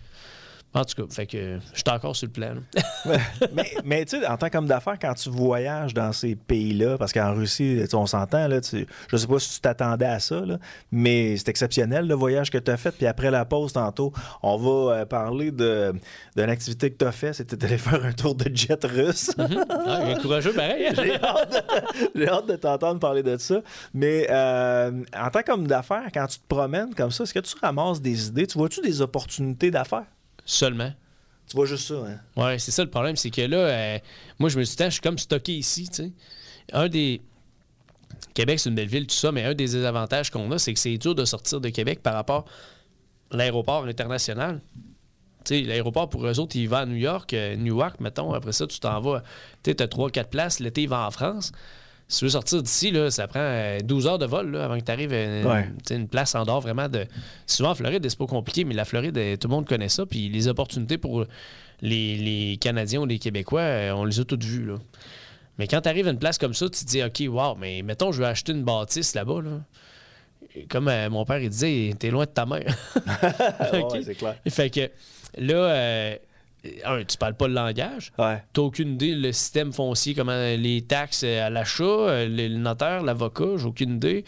En tout cas, fait que je suis encore sur le plan. mais mais tu sais, en tant qu'homme d'affaires, quand tu voyages dans ces pays-là, parce qu'en Russie, on s'entend, là, tu, je sais pas si tu t'attendais à ça, là, mais c'est exceptionnel le voyage que tu as fait. Puis après la pause, tantôt, on va euh, parler de, d'une activité que tu as fait, c'était d'aller faire un tour de jet russe. Mm-hmm. Ah, courageux, pareil. J'ai hâte de, j'ai hâte de t'entendre parler de ça. Mais euh, en tant qu'homme d'affaires, quand tu te promènes comme ça, est-ce que tu ramasses des idées? Tu vois-tu des opportunités d'affaires? Seulement. Tu vois juste ça, hein? Oui, c'est ça le problème, c'est que là, euh, moi, je me suis dit, je suis comme stocké ici, tu sais. Un des... Québec, c'est une belle ville, tout ça, mais un des désavantages qu'on a, c'est que c'est dur de sortir de Québec par rapport à l'aéroport international. Tu sais, l'aéroport, pour eux autres, il va à New York, euh, Newark, mettons, après ça, tu t'en vas, tu sais, as trois quatre places, l'été, il va en France. Si tu veux sortir d'ici, là, ça prend douze heures de vol là, avant que tu arrives à une, ouais. une place en dehors vraiment de... Souvent, en Floride, c'est pas compliqué, mais la Floride, tout le monde connaît ça. Puis les opportunités pour les, les Canadiens ou les Québécois, on les a toutes vues. Là. Mais quand tu arrives à une place comme ça, tu te dis, OK, wow, mais mettons, je veux acheter une bâtisse là-bas. Là. Comme euh, mon père, il disait, t'es loin de ta mère. Okay? Ouais, c'est clair. Fait que là... Euh, Un, tu parles pas le langage. Ouais. Tu n'as aucune idée le système foncier, comment les taxes à l'achat, le notaire, l'avocat, j'ai aucune idée.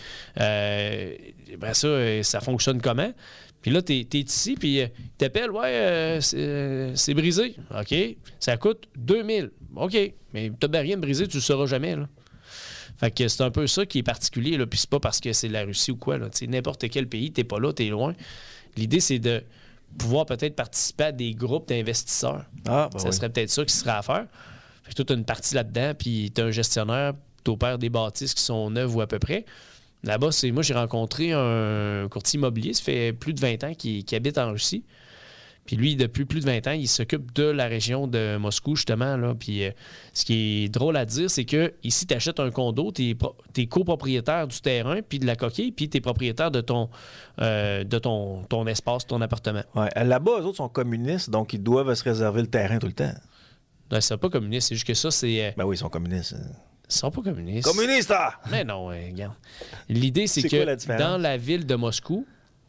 Euh, ben ça, ça fonctionne comment? Puis là, tu es ici, puis il t'appelle, ouais, euh, c'est, euh, c'est brisé. OK. Ça coûte deux mille. OK. Mais tu n'as rien de brisé, tu le sauras jamais. Là. Fait que c'est un peu ça qui est particulier. Là. Puis c'est pas parce que c'est la Russie ou quoi. Là. N'importe quel pays, t'es pas là, t'es loin. L'idée, c'est de pouvoir peut-être participer à des groupes d'investisseurs. Ah, ben ça oui. serait peut-être ça qui serait à faire. Fait que toi, tu as une partie là-dedans, puis tu as un gestionnaire, tu opères des bâtisses qui sont neuves ou à peu près. Là-bas, c'est moi, j'ai rencontré un courtier immobilier, ça fait plus de vingt ans qu'il, qu'il habite en Russie. Puis lui, depuis plus de vingt ans, il s'occupe de la région de Moscou, justement. Là. Puis euh, ce qui est drôle à dire, c'est que ici, tu achètes un condo, tu es copropriétaire du terrain, puis de la coquille, puis tu es propriétaire de ton, euh, de ton, ton espace, ton appartement. Ouais. Là-bas, eux autres sont communistes, donc ils doivent se réserver le terrain tout le temps. Non, c'est pas communiste, c'est juste que ça, c'est... Euh... Ben oui, ils sont communistes. Ils sont pas communistes. Communistes, ah! Mais non, euh, regarde. L'idée, c'est, c'est que la dans la ville de Moscou,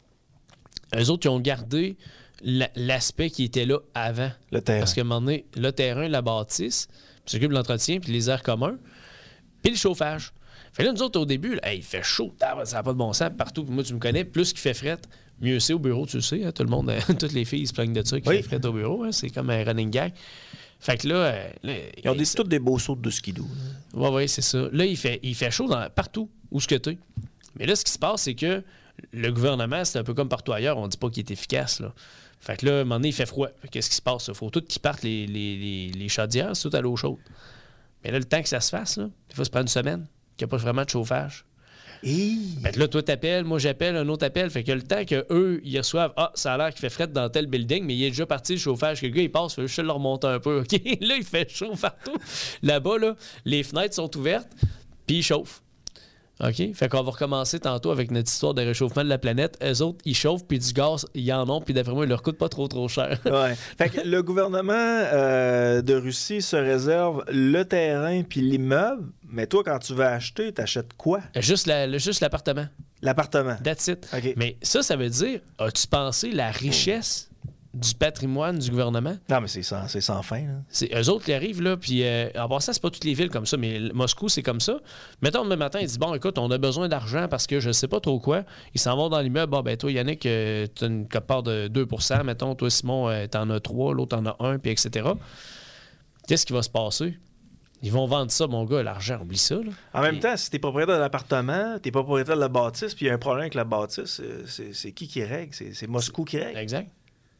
eux autres, ils ont gardé l'aspect qui était là avant. Le terrain. Parce qu'à un moment donné, le terrain, la bâtisse, puis s'occupe de l'entretien, puis les aires communs, puis le chauffage. Fait là, nous autres, au début, là, hey, il fait chaud, ça n'a pas de bon sens partout. Puis moi, tu me connais, plus qu'il fait fret, mieux c'est au bureau, tu le sais. Hein, tout le monde, toutes les filles se plaignent de ça, qu'il oui. fait fret au bureau. Hein, c'est comme un running gag. Fait que là... là ils ont des, tous des beaux sauts de skidoo. Oui, oui, c'est ça. Là, il fait, il fait chaud dans, partout, où ce que tu es. Mais là, ce qui se passe, c'est que le gouvernement, c'est un peu comme partout ailleurs, on ne dit pas qu'il est efficace, là. Fait que là, à un moment donné, il fait froid. Qu'est-ce qui se passe? Il faut tout qu'ils partent les, les, les, les chaudières, c'est tout à l'eau chaude. Mais là, le temps que ça se fasse, là, des fois, ça prend une semaine qu'il n'y a pas vraiment de chauffage. Et... Fait que là, toi, t'appelles, moi, j'appelle, un autre appelle. Fait que le temps qu'eux, ils reçoivent, ah, ça a l'air qu'il fait fret dans tel building, mais il est déjà parti le chauffage. Que le gars, il passe, fait juste le remonter un peu. OK? Là, il fait chaud partout. Là-bas, là, les fenêtres sont ouvertes, puis il chauffe. OK? Fait qu'on va recommencer tantôt avec notre histoire de réchauffement de la planète. Eux autres, ils chauffent, puis du gaz, ils en ont, puis d'après moi, ils leur coûte pas trop, trop cher. Ouais. Fait que le gouvernement euh, de Russie se réserve le terrain puis l'immeuble, mais toi, quand tu vas acheter, t'achètes quoi? Juste, la, le, juste l'appartement. L'appartement. That's it. Okay. Mais ça, ça veut dire, as-tu pensé la richesse du patrimoine du gouvernement? Non, mais c'est sans, c'est sans fin. Là. C'est eux autres qui arrivent, là, puis euh, en passant, c'est pas toutes les villes comme ça, mais Moscou, c'est comme ça. Mettons, le matin, ils disent, bon, écoute, on a besoin d'argent parce que je sais pas trop quoi. Ils s'en vont dans l'immeuble. Bon, ben toi, Yannick, euh, tu as une cote-part de deux pour cent. Mettons, toi, Simon, euh, t'en as trois, l'autre en a un, puis et cetera. Qu'est-ce qui va se passer? Ils vont vendre ça, mon gars, l'argent, oublie ça. Là. En même Et... temps, si t'es propriétaire de l'appartement, t'es pas propriétaire de la bâtisse, puis il y a un problème avec la bâtisse, c'est, c'est qui qui règle? C'est, c'est Moscou qui règle. Exact.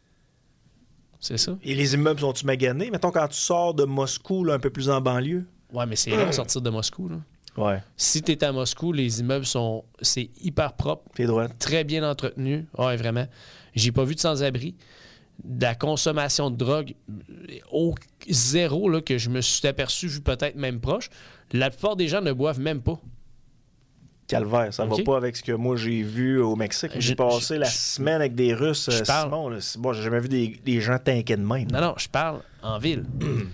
C'est ça. Et les immeubles sont-tu maganés? Mettons, quand tu sors de Moscou, là, un peu plus en banlieue. Ouais, mais c'est long de sortir de Moscou, là. Ouais. Si tu es à Moscou, les immeubles sont... C'est hyper propre. T'es droit. Très bien entretenu. Ouais, vraiment. J'ai pas vu de sans-abri. De la consommation de drogue au zéro, là, que je me suis aperçu, vu peut-être même proche. La plupart des gens ne boivent même pas. Calvaire, ça okay. va pas avec ce que moi j'ai vu au Mexique. J'ai je, passé je, la je, semaine avec des Russes. Je parle, Simon, là, bon, j'ai jamais vu des, des gens tanker de même. Non, non, je parle en ville.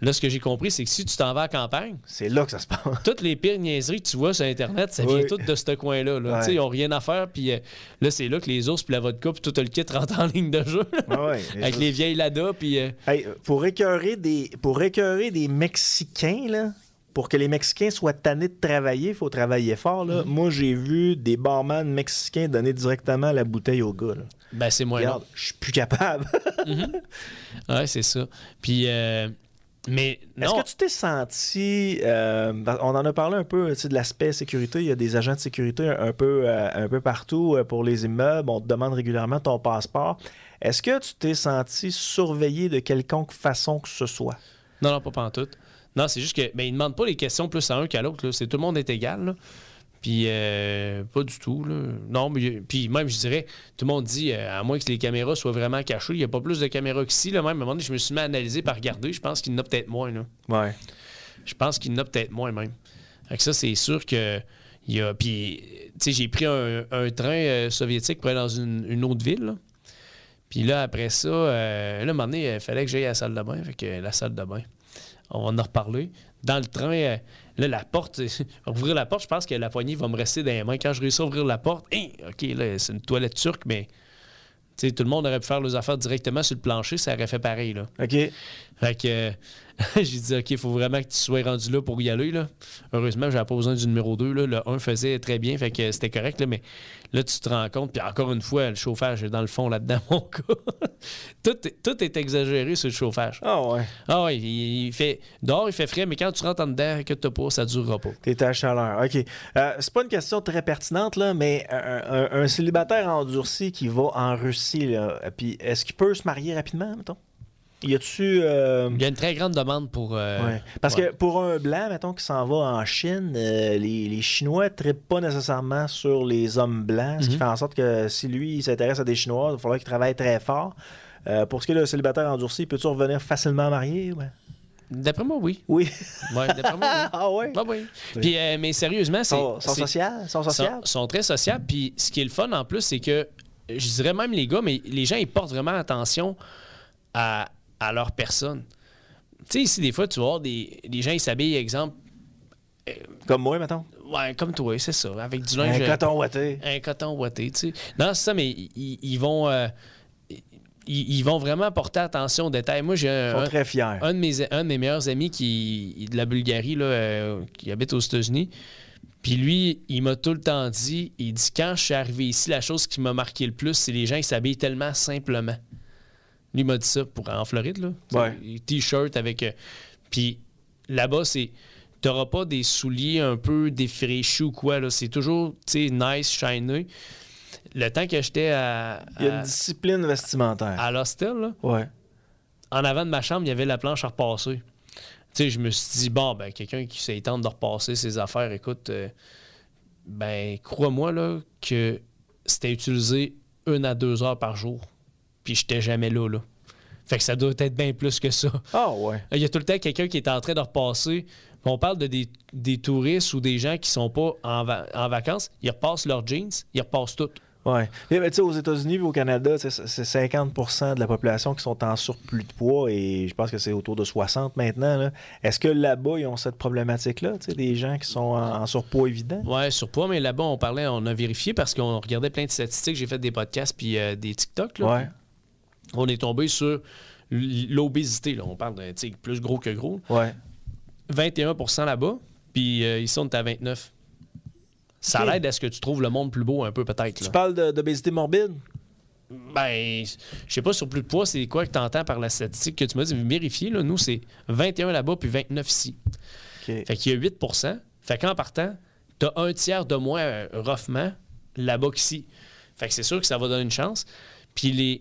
Là, ce que j'ai compris, c'est que si tu t'en vas à la campagne... C'est là que ça se passe. Toutes les pires niaiseries que tu vois sur Internet, ça oui. vient toutes de ce coin-là. Là. Ouais. Ils n'ont rien à faire. Puis euh, là, c'est là que les ours, puis la vodka, puis tout le kit rentre en ligne de jeu. Ouais, avec les vieilles Lada. Puis, euh... hey, pour écœurer des, pour écœurer des Mexicains, là, pour que les Mexicains soient tannés de travailler, il faut travailler fort. Là. Mm-hmm. Moi, j'ai vu des barman mexicains donner directement la bouteille au gars. Là. Ben, c'est moins long. Je suis plus capable. mm-hmm. Ouais, c'est ça. Puis... Euh... Mais non. Est-ce que tu t'es senti, euh, on en a parlé un peu de l'aspect sécurité, il y a des agents de sécurité un, un, peu, euh, un peu partout pour les immeubles, on te demande régulièrement ton passeport. Est-ce que tu t'es senti surveillé de quelconque façon que ce soit? Non, non, pas pantoute. Non, c'est juste que ben, ils ne demandent pas les questions plus à un qu'à l'autre. Là. C'est, tout le monde est égal. Là. Puis, euh, pas du tout. Là. Non, mais puis même, je dirais, tout le monde dit, euh, à moins que les caméras soient vraiment cachées, il n'y a pas plus de caméras qu'ici. Là. Même, à un moment donné, je me suis mis à analyser par regarder. Je pense qu'il y en a peut-être moins. Là. Ouais. Je pense qu'il y en a peut-être moins, même. Fait que ça, c'est sûr que... Il y a, puis, tu sais, j'ai pris un, un train euh, soviétique pour aller dans une, une autre ville. Là. Puis là, après ça, euh, là, à un moment donné, il fallait que j'aille à la salle de bain. Fait que la salle de bain, on va en reparler. Dans le train, euh, là, la porte, ouvrir la porte, je pense que la poignée va me rester dans les mains. Quand je réussis à ouvrir la porte, hein, OK, là, c'est une toilette turque, mais tu sais, tout le monde aurait pu faire leurs affaires directement sur le plancher, ça aurait fait pareil, là. OK. Fait que euh, j'ai dit, OK, il faut vraiment que tu sois rendu là pour y aller, là. Heureusement, j'avais pas besoin du numéro deux, là. Le un faisait très bien, fait que c'était correct, là, mais là, tu te rends compte, puis encore une fois, le chauffage est dans le fond là-dedans, mon gars. tout, est, tout est exagéré sur le chauffage. Ah oh, ouais. Ah ouais, il, il fait... Dehors, il fait frais, mais quand tu rentres en dedans, que tu pas, ça durera pas. T'es à chaleur, OK. Euh, c'est pas une question très pertinente, là, mais un, un, un célibataire endurci qui va en Russie, là, puis est-ce qu'il peut se marier rapidement, mettons? Y a-tu. Euh... Il y a une très grande demande pour. Euh... Ouais. Parce ouais. que pour un blanc, mettons, qui s'en va en Chine, euh, les, les Chinois ne trippent pas nécessairement sur les hommes blancs, mm-hmm. ce qui fait en sorte que si lui, il s'intéresse à des Chinois, il va falloir qu'il travaille très fort. Euh, pour ce qui est le célibataire endurci, peux-tu revenir facilement marié? Ouais? D'après moi, oui. Oui. Ouais, d'après moi, oui. Ah oui? Ah, oui. oui. Puis, euh, mais sérieusement, c'est. Sont, sont sociables? Sont sociables? Sont, sont très sociables. Puis, ce qui est le fun en plus, c'est que, je dirais même les gars, mais les gens, ils portent vraiment attention à. à leur personne. Tu sais, ici, des fois, tu vas voir des, des gens, ils s'habillent, exemple... Euh, comme moi, mettons? Ouais, comme toi, c'est ça. Avec du linge... Un coton ouaté. Un coton ouaté, tu sais. Non, c'est ça, mais ils, ils vont... Euh, ils, ils vont vraiment porter attention aux détails. Moi, j'ai un... Ils sont un, très fiers. Un de mes, un de mes meilleurs amis qui de la Bulgarie, là, euh, qui habite aux États-Unis, puis lui, il m'a tout le temps dit, il dit, quand je suis arrivé ici, la chose qui m'a marqué le plus, c'est les gens qui s'habillent tellement simplement. Lui m'a dit ça pour, en Floride, là. Ouais. T-shirt avec... Euh, puis là-bas, c'est... T'auras pas des souliers un peu défraîchis ou quoi, là. C'est toujours, tu sais, nice, shiny. Le temps que j'étais à... à il y a une discipline vestimentaire. À l'hostel, là. Ouais. En avant de ma chambre, il y avait la planche à repasser. Tu sais, je me suis dit, bon, ben, quelqu'un qui s'est tente de repasser ses affaires, écoute, euh, ben, crois-moi, là, que c'était utilisé une à deux heures par jour. Puis j'étais jamais là, là. Fait que ça doit être bien plus que ça. Ah ouais. Il y a tout le temps quelqu'un qui est en train de repasser. On parle de des, des touristes ou des gens qui sont pas en, va- en vacances. Ils repassent leurs jeans, ils repassent tout. Ouais. Mais, mais tu sais, aux États-Unis et au Canada, c'est, c'est cinquante pour cent de la population qui sont en surplus de poids et je pense que c'est autour de soixante maintenant. Là. Est-ce que là-bas, ils ont cette problématique-là, tu sais, des gens qui sont en, en surpoids évident? Ouais, surpoids, mais là-bas, on parlait, on a vérifié parce qu'on regardait plein de statistiques. J'ai fait des podcasts puis euh, des TikTok, là. Ouais. On est tombé sur l'obésité. Là. On parle de plus gros que gros. Ouais. vingt et un pour cent là-bas, puis euh, ici, on est à vingt-neuf. Ça okay. l'aide à ce que tu trouves le monde plus beau un peu, peut-être. Tu là. parles de, d'obésité morbide? Ben, je sais pas, sur plus de poids, c'est quoi que tu entends par la statistique que tu m'as dit. Vérifier, là, nous, c'est vingt et un là-bas, puis vingt-neuf ici. Okay. Fait qu'il y a huit pour cent. Fait qu'en partant, tu as un tiers de moins euh, roughement là-bas qu'ici. Fait que c'est sûr que ça va donner une chance. Puis les...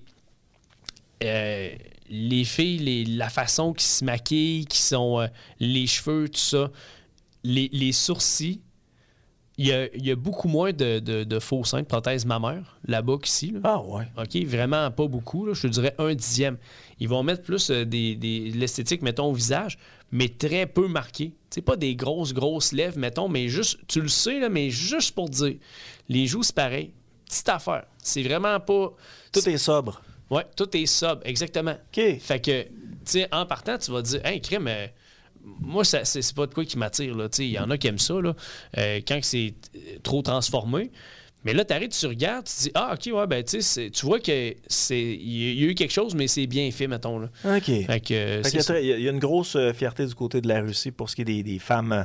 Euh, les filles, les, la façon qu'ils se maquillent, qui sont euh, les cheveux, tout ça, les, les sourcils, il y a, y a beaucoup moins de, de, de faux seins, de prothèses mammaires là-bas qu'ici. Là. Ah ouais. OK, vraiment pas beaucoup. Là, je te dirais un dixième. Ils vont mettre plus euh, des, des, l'esthétique, mettons, au visage, mais très peu marqué. C'est pas des grosses, grosses lèvres, mettons, mais juste, tu le sais, là, mais juste pour dire, les joues, c'est pareil. Petite affaire. C'est vraiment pas... Tout est sobre. Oui, tout est sobre, exactement. OK. Fait que sais, en partant, tu vas te dire, hey, crème, euh, moi, ça, c'est, c'est pas de quoi qui m'attire. Il y en a qui aiment ça, là, euh, quand c'est trop transformé. Mais là, tu arrives, tu regardes, tu te dis, ah, OK, ouais, ben, tu sais, tu vois qu'il y, y a eu quelque chose, mais c'est bien fait, mettons. Là. OK. Fait que, euh, fait il, y a, il y a une grosse fierté du côté de la Russie pour ce qui est des, des femmes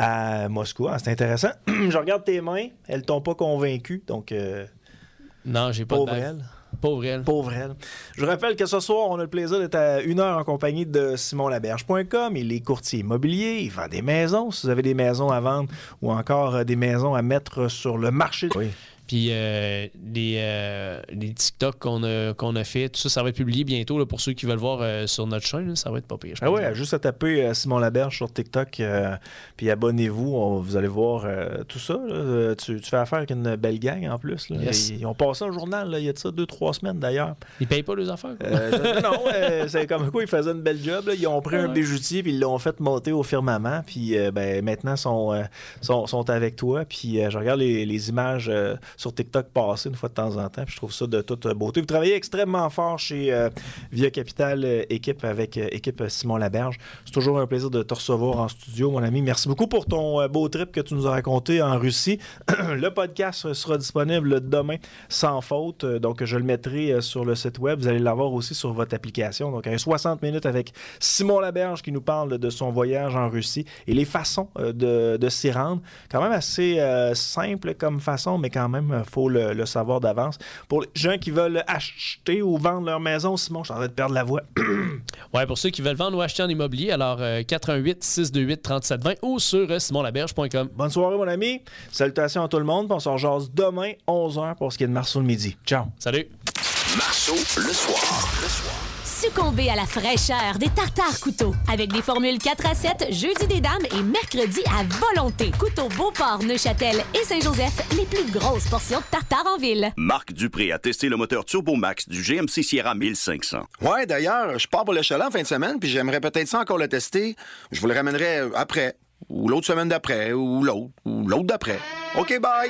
à Moscou. Ah, c'est intéressant. Je regarde tes mains, elles t'ont pas convaincu, donc. Euh, non, j'ai pas pauvre de elle. Pauvre elle. Pauvre elle. Je vous rappelle que ce soir, on a le plaisir d'être à une heure en compagnie de Simon Laberge point com. Il est courtier immobilier, il vend des maisons. Si vous avez des maisons à vendre ou encore des maisons à mettre sur le marché. Oui. Puis euh, les, euh, les TikTok qu'on a, qu'on a fait, tout ça, ça va être publié bientôt là, pour ceux qui veulent voir euh, sur notre chaîne. Là, ça va être pas pire. Ah oui, juste à taper euh, Simon Laberge sur TikTok. Euh, puis abonnez-vous. On, vous allez voir euh, tout ça. Là. Tu, tu fais affaire avec une belle gang en plus. Là. Yes. Ils, ils ont passé un journal là, il y a de ça deux, trois semaines d'ailleurs. Ils payent pas les affaires? Euh, non, euh, c'est comme quoi ils faisaient une belle job. Là. Ils ont pris ah, un ouais. bijoutier puis ils l'ont fait monter au firmament. Puis euh, ben, maintenant, ils sont, euh, sont, sont avec toi. Puis euh, je regarde les, les images euh, sur TikTok passer une fois de temps en temps. Puis je trouve ça de toute beauté. Vous travaillez extrêmement fort chez euh, Via Capital euh, équipe avec euh, équipe Simon Laberge. C'est toujours un plaisir de te recevoir en studio, mon ami. Merci beaucoup pour ton euh, beau trip que tu nous as raconté en Russie. Le podcast sera disponible demain sans faute. Donc, je le mettrai euh, sur le site web. Vous allez l'avoir aussi sur votre application. Donc, un soixante minutes avec Simon Laberge qui nous parle de son voyage en Russie et les façons euh, de, de s'y rendre. Quand même assez euh, simple comme façon, mais quand même, il faut le, le savoir d'avance. Pour les gens qui veulent acheter ou vendre leur maison, Simon, je suis en train de perdre la voix. Ouais, pour ceux qui veulent vendre ou acheter en immobilier, alors euh, quatre un huit, six deux huit, trois sept deux zéro ou sur euh, simon laberge point com. Bonne soirée, mon ami. Salutations à tout le monde. On se rejase demain, onze heures, pour ce qui est de Marceau le midi. Ciao. Salut. Marceau le soir. Le soir. Succombez à la fraîcheur des tartares couteaux avec des formules quatre à sept, jeudi des dames et mercredi à volonté. Couteau Beauport, Neuchâtel et Saint-Joseph, les plus grosses portions de tartare en ville. Marc Dupré a testé le moteur Turbo Max du G M C Sierra mille cinq cents. Ouais, d'ailleurs, je pars pour le chalet en fin de semaine, puis j'aimerais peut-être ça encore le tester. Je vous le ramènerai après, ou l'autre semaine d'après, ou l'autre, ou l'autre d'après. OK, bye!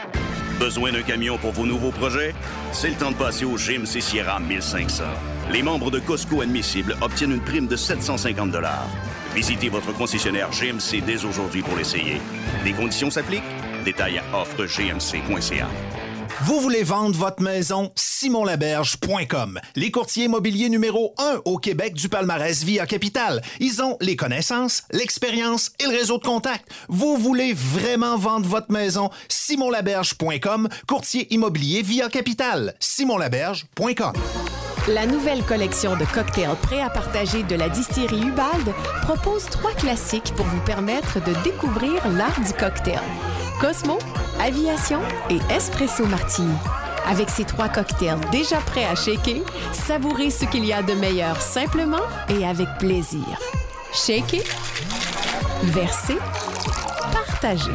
Besoin d'un camion pour vos nouveaux projets? C'est le temps de passer au G M C Sierra mille cinq cents. Les membres de Costco admissibles obtiennent une prime de sept cent cinquante dollars. Visitez votre concessionnaire G M C dès aujourd'hui pour l'essayer. Des conditions s'appliquent? Détails à offre g m c point c a. Vous voulez vendre votre maison? simon laberge point com. Les courtiers immobiliers numéro un au Québec du palmarès Via Capital. Ils ont les connaissances, l'expérience et le réseau de contacts. Vous voulez vraiment vendre votre maison? simon laberge point com. Courtier immobilier Via Capital. simon laberge point com. La nouvelle collection de cocktails prêts à partager de la distillerie Ubald propose trois classiques pour vous permettre de découvrir l'art du cocktail. Cosmo, Aviation et Espresso Martini. Avec ces trois cocktails déjà prêts à shaker, savourez ce qu'il y a de meilleur simplement et avec plaisir. Shaker, verser, partager.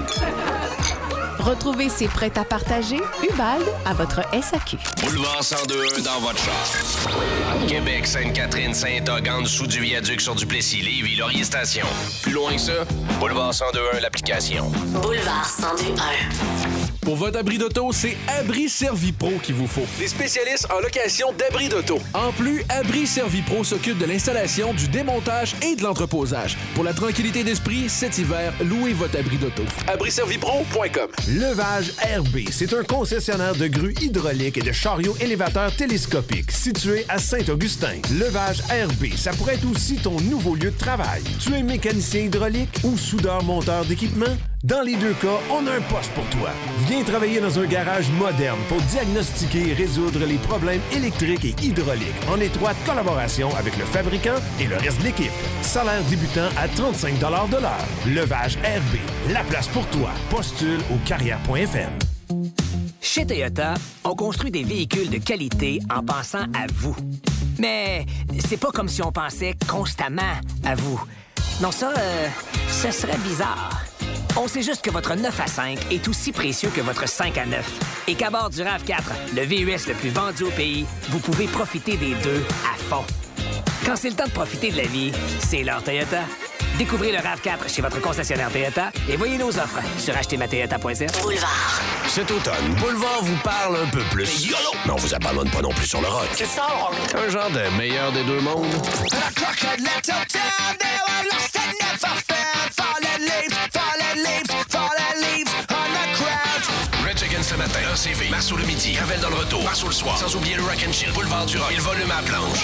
Retrouvez ces prêts à partager Ubald à votre S A Q. Boulevard cent deux un dans votre char. Québec, Sainte-Catherine, Saint-Og, en dessous du viaduc sur Duplessis, Lévis, Laurier Station. Plus loin que ça, Boulevard cent deux un, l'application. Boulevard cent deux un. Pour votre abri d'auto, c'est Abri Servipro qu'il vous faut. Des spécialistes en location d'abris d'auto. En plus, Abri Servipro s'occupe de l'installation, du démontage et de l'entreposage. Pour la tranquillité d'esprit, cet hiver, louez votre abri d'auto. abri servipro point com. Levage R B, c'est un concessionnaire de grues hydrauliques et de chariots élévateurs télescopiques situé à Saint-Augustin. Levage R B, ça pourrait être aussi ton nouveau lieu de travail. Tu es mécanicien hydraulique ou soudeur-monteur d'équipement? Dans les deux cas, on a un poste pour toi. Viens travailler dans un garage moderne pour diagnostiquer et résoudre les problèmes électriques et hydrauliques en étroite collaboration avec le fabricant et le reste de l'équipe. Salaire débutant à trente-cinq dollars de l'heure. Levage R B, la place pour toi. Postule au carrière point f m. Chez Toyota, on construit des véhicules de qualité en pensant à vous. Mais c'est pas comme si on pensait constamment à vous. Non, ça, euh, ce serait bizarre. On sait juste que votre neuf à cinq est aussi précieux que votre cinq à neuf. Et qu'à bord du RAV quatre, le V U S le plus vendu au pays, vous pouvez profiter des deux à fond. Quand c'est le temps de profiter de la vie, c'est l'heure Toyota. Découvrez le RAV quatre chez votre concessionnaire Toyota et voyez nos offres sur acheter ma toyota point c a. Boulevard. Cet automne, Boulevard vous parle un peu plus YOLO, mais on vous abandonne pas non plus sur le rock. C'est ça, le rock. Un genre de meilleur des deux mondes. Rage Against le matin, A C V, Marceau le midi, Ravel dans le retour, Marceau le soir, sans oublier le Rock and Chill, Boulevard du Rock, et le volume à planche.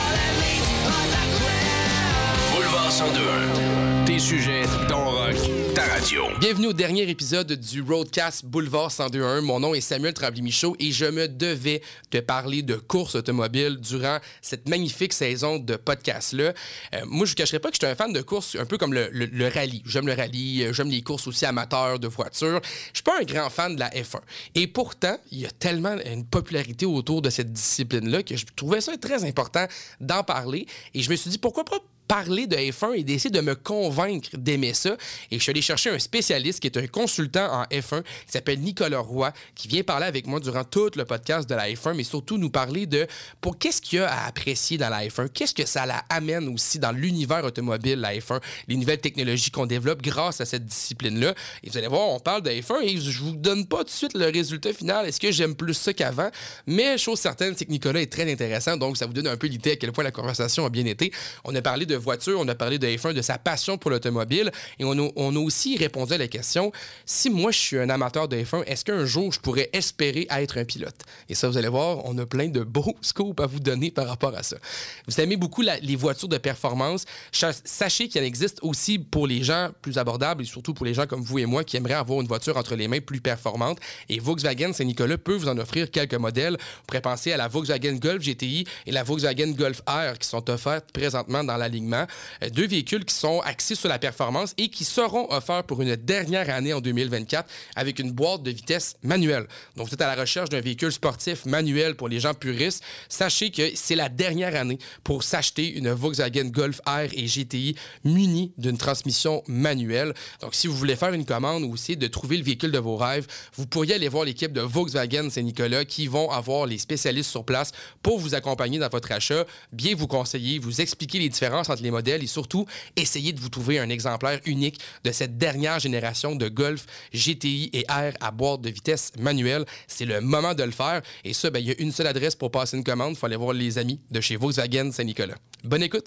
Boulevard cent deux un. Tes sujets, ton rock, ta radio. Bienvenue au dernier épisode du Roadcast Boulevard cent deux un. Mon nom est Samuel Tremblay-Michaud et je me devais te parler de course automobile durant cette magnifique saison de podcast-là. Euh, moi, je ne vous cacherai pas que je suis un fan de course un peu comme le, le, le rallye. J'aime le rallye, j'aime les courses aussi amateurs de voitures. Je suis pas un grand fan de la F un. Et pourtant, il y a tellement une popularité autour de cette discipline-là que je trouvais ça très important d'en parler. Et je me suis dit, pourquoi pas parler de F un et d'essayer de me convaincre d'aimer ça. Et je suis allé chercher un spécialiste qui est un consultant en F un qui s'appelle Nicolas Roy, qui vient parler avec moi durant tout le podcast de la F un, mais surtout nous parler de pour qu'est-ce qu'il y a à apprécier dans la F un, qu'est-ce que ça la amène aussi dans l'univers automobile, la F un, les nouvelles technologies qu'on développe grâce à cette discipline-là. Et vous allez voir, on parle de F un et je vous donne pas tout de suite le résultat final. Est-ce que j'aime plus ça qu'avant? Mais chose certaine, c'est que Nicolas est très intéressant, donc ça vous donne un peu l'idée à quel point la conversation a bien été. On a parlé de voiture, on a parlé de F un, de sa passion pour l'automobile et on a, on a aussi répondu à la question, si moi je suis un amateur de F un, est-ce qu'un jour je pourrais espérer être un pilote? Et ça, vous allez voir, on a plein de beaux scoops à vous donner par rapport à ça. Vous aimez beaucoup la, les voitures de performance. Sachez qu'il en existe aussi pour les gens plus abordables et surtout pour les gens comme vous et moi qui aimeraient avoir une voiture entre les mains plus performante. Et Volkswagen Saint-Nicolas peut vous en offrir quelques modèles. Vous pourrez penser à la Volkswagen Golf G T I et la Volkswagen Golf R qui sont offertes présentement dans l'alignement. Deux véhicules qui sont axés sur la performance et qui seront offerts pour une dernière année en deux mille vingt-quatre avec une boîte de vitesse manuelle. Donc, vous êtes à la recherche d'un véhicule sportif manuel pour les gens puristes. Sachez que c'est la dernière année pour s'acheter une Volkswagen Golf R et G T I munie d'une transmission manuelle. Donc, si vous voulez faire une commande ou essayer de trouver le véhicule de vos rêves, vous pourriez aller voir l'équipe de Volkswagen Saint-Nicolas qui vont avoir les spécialistes sur place pour vous accompagner dans votre achat, bien vous conseiller, vous expliquer les différences entre les modèles et surtout, essayez de vous trouver un exemplaire unique de cette dernière génération de Golf, G T I et R à boîte de vitesse manuelle. C'est le moment de le faire. Et ça, ben, il y a une seule adresse pour passer une commande. Il faut aller voir les amis de chez Volkswagen Saint-Nicolas. Bonne écoute!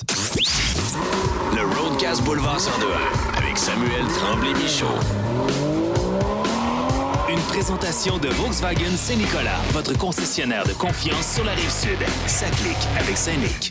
Le Roadcast Boulevard cent deux un avec Samuel Tremblay-Michaud. Une présentation de Volkswagen Saint-Nicolas, votre concessionnaire de confiance sur la Rive-Sud. Ça clique avec Saint-Nic.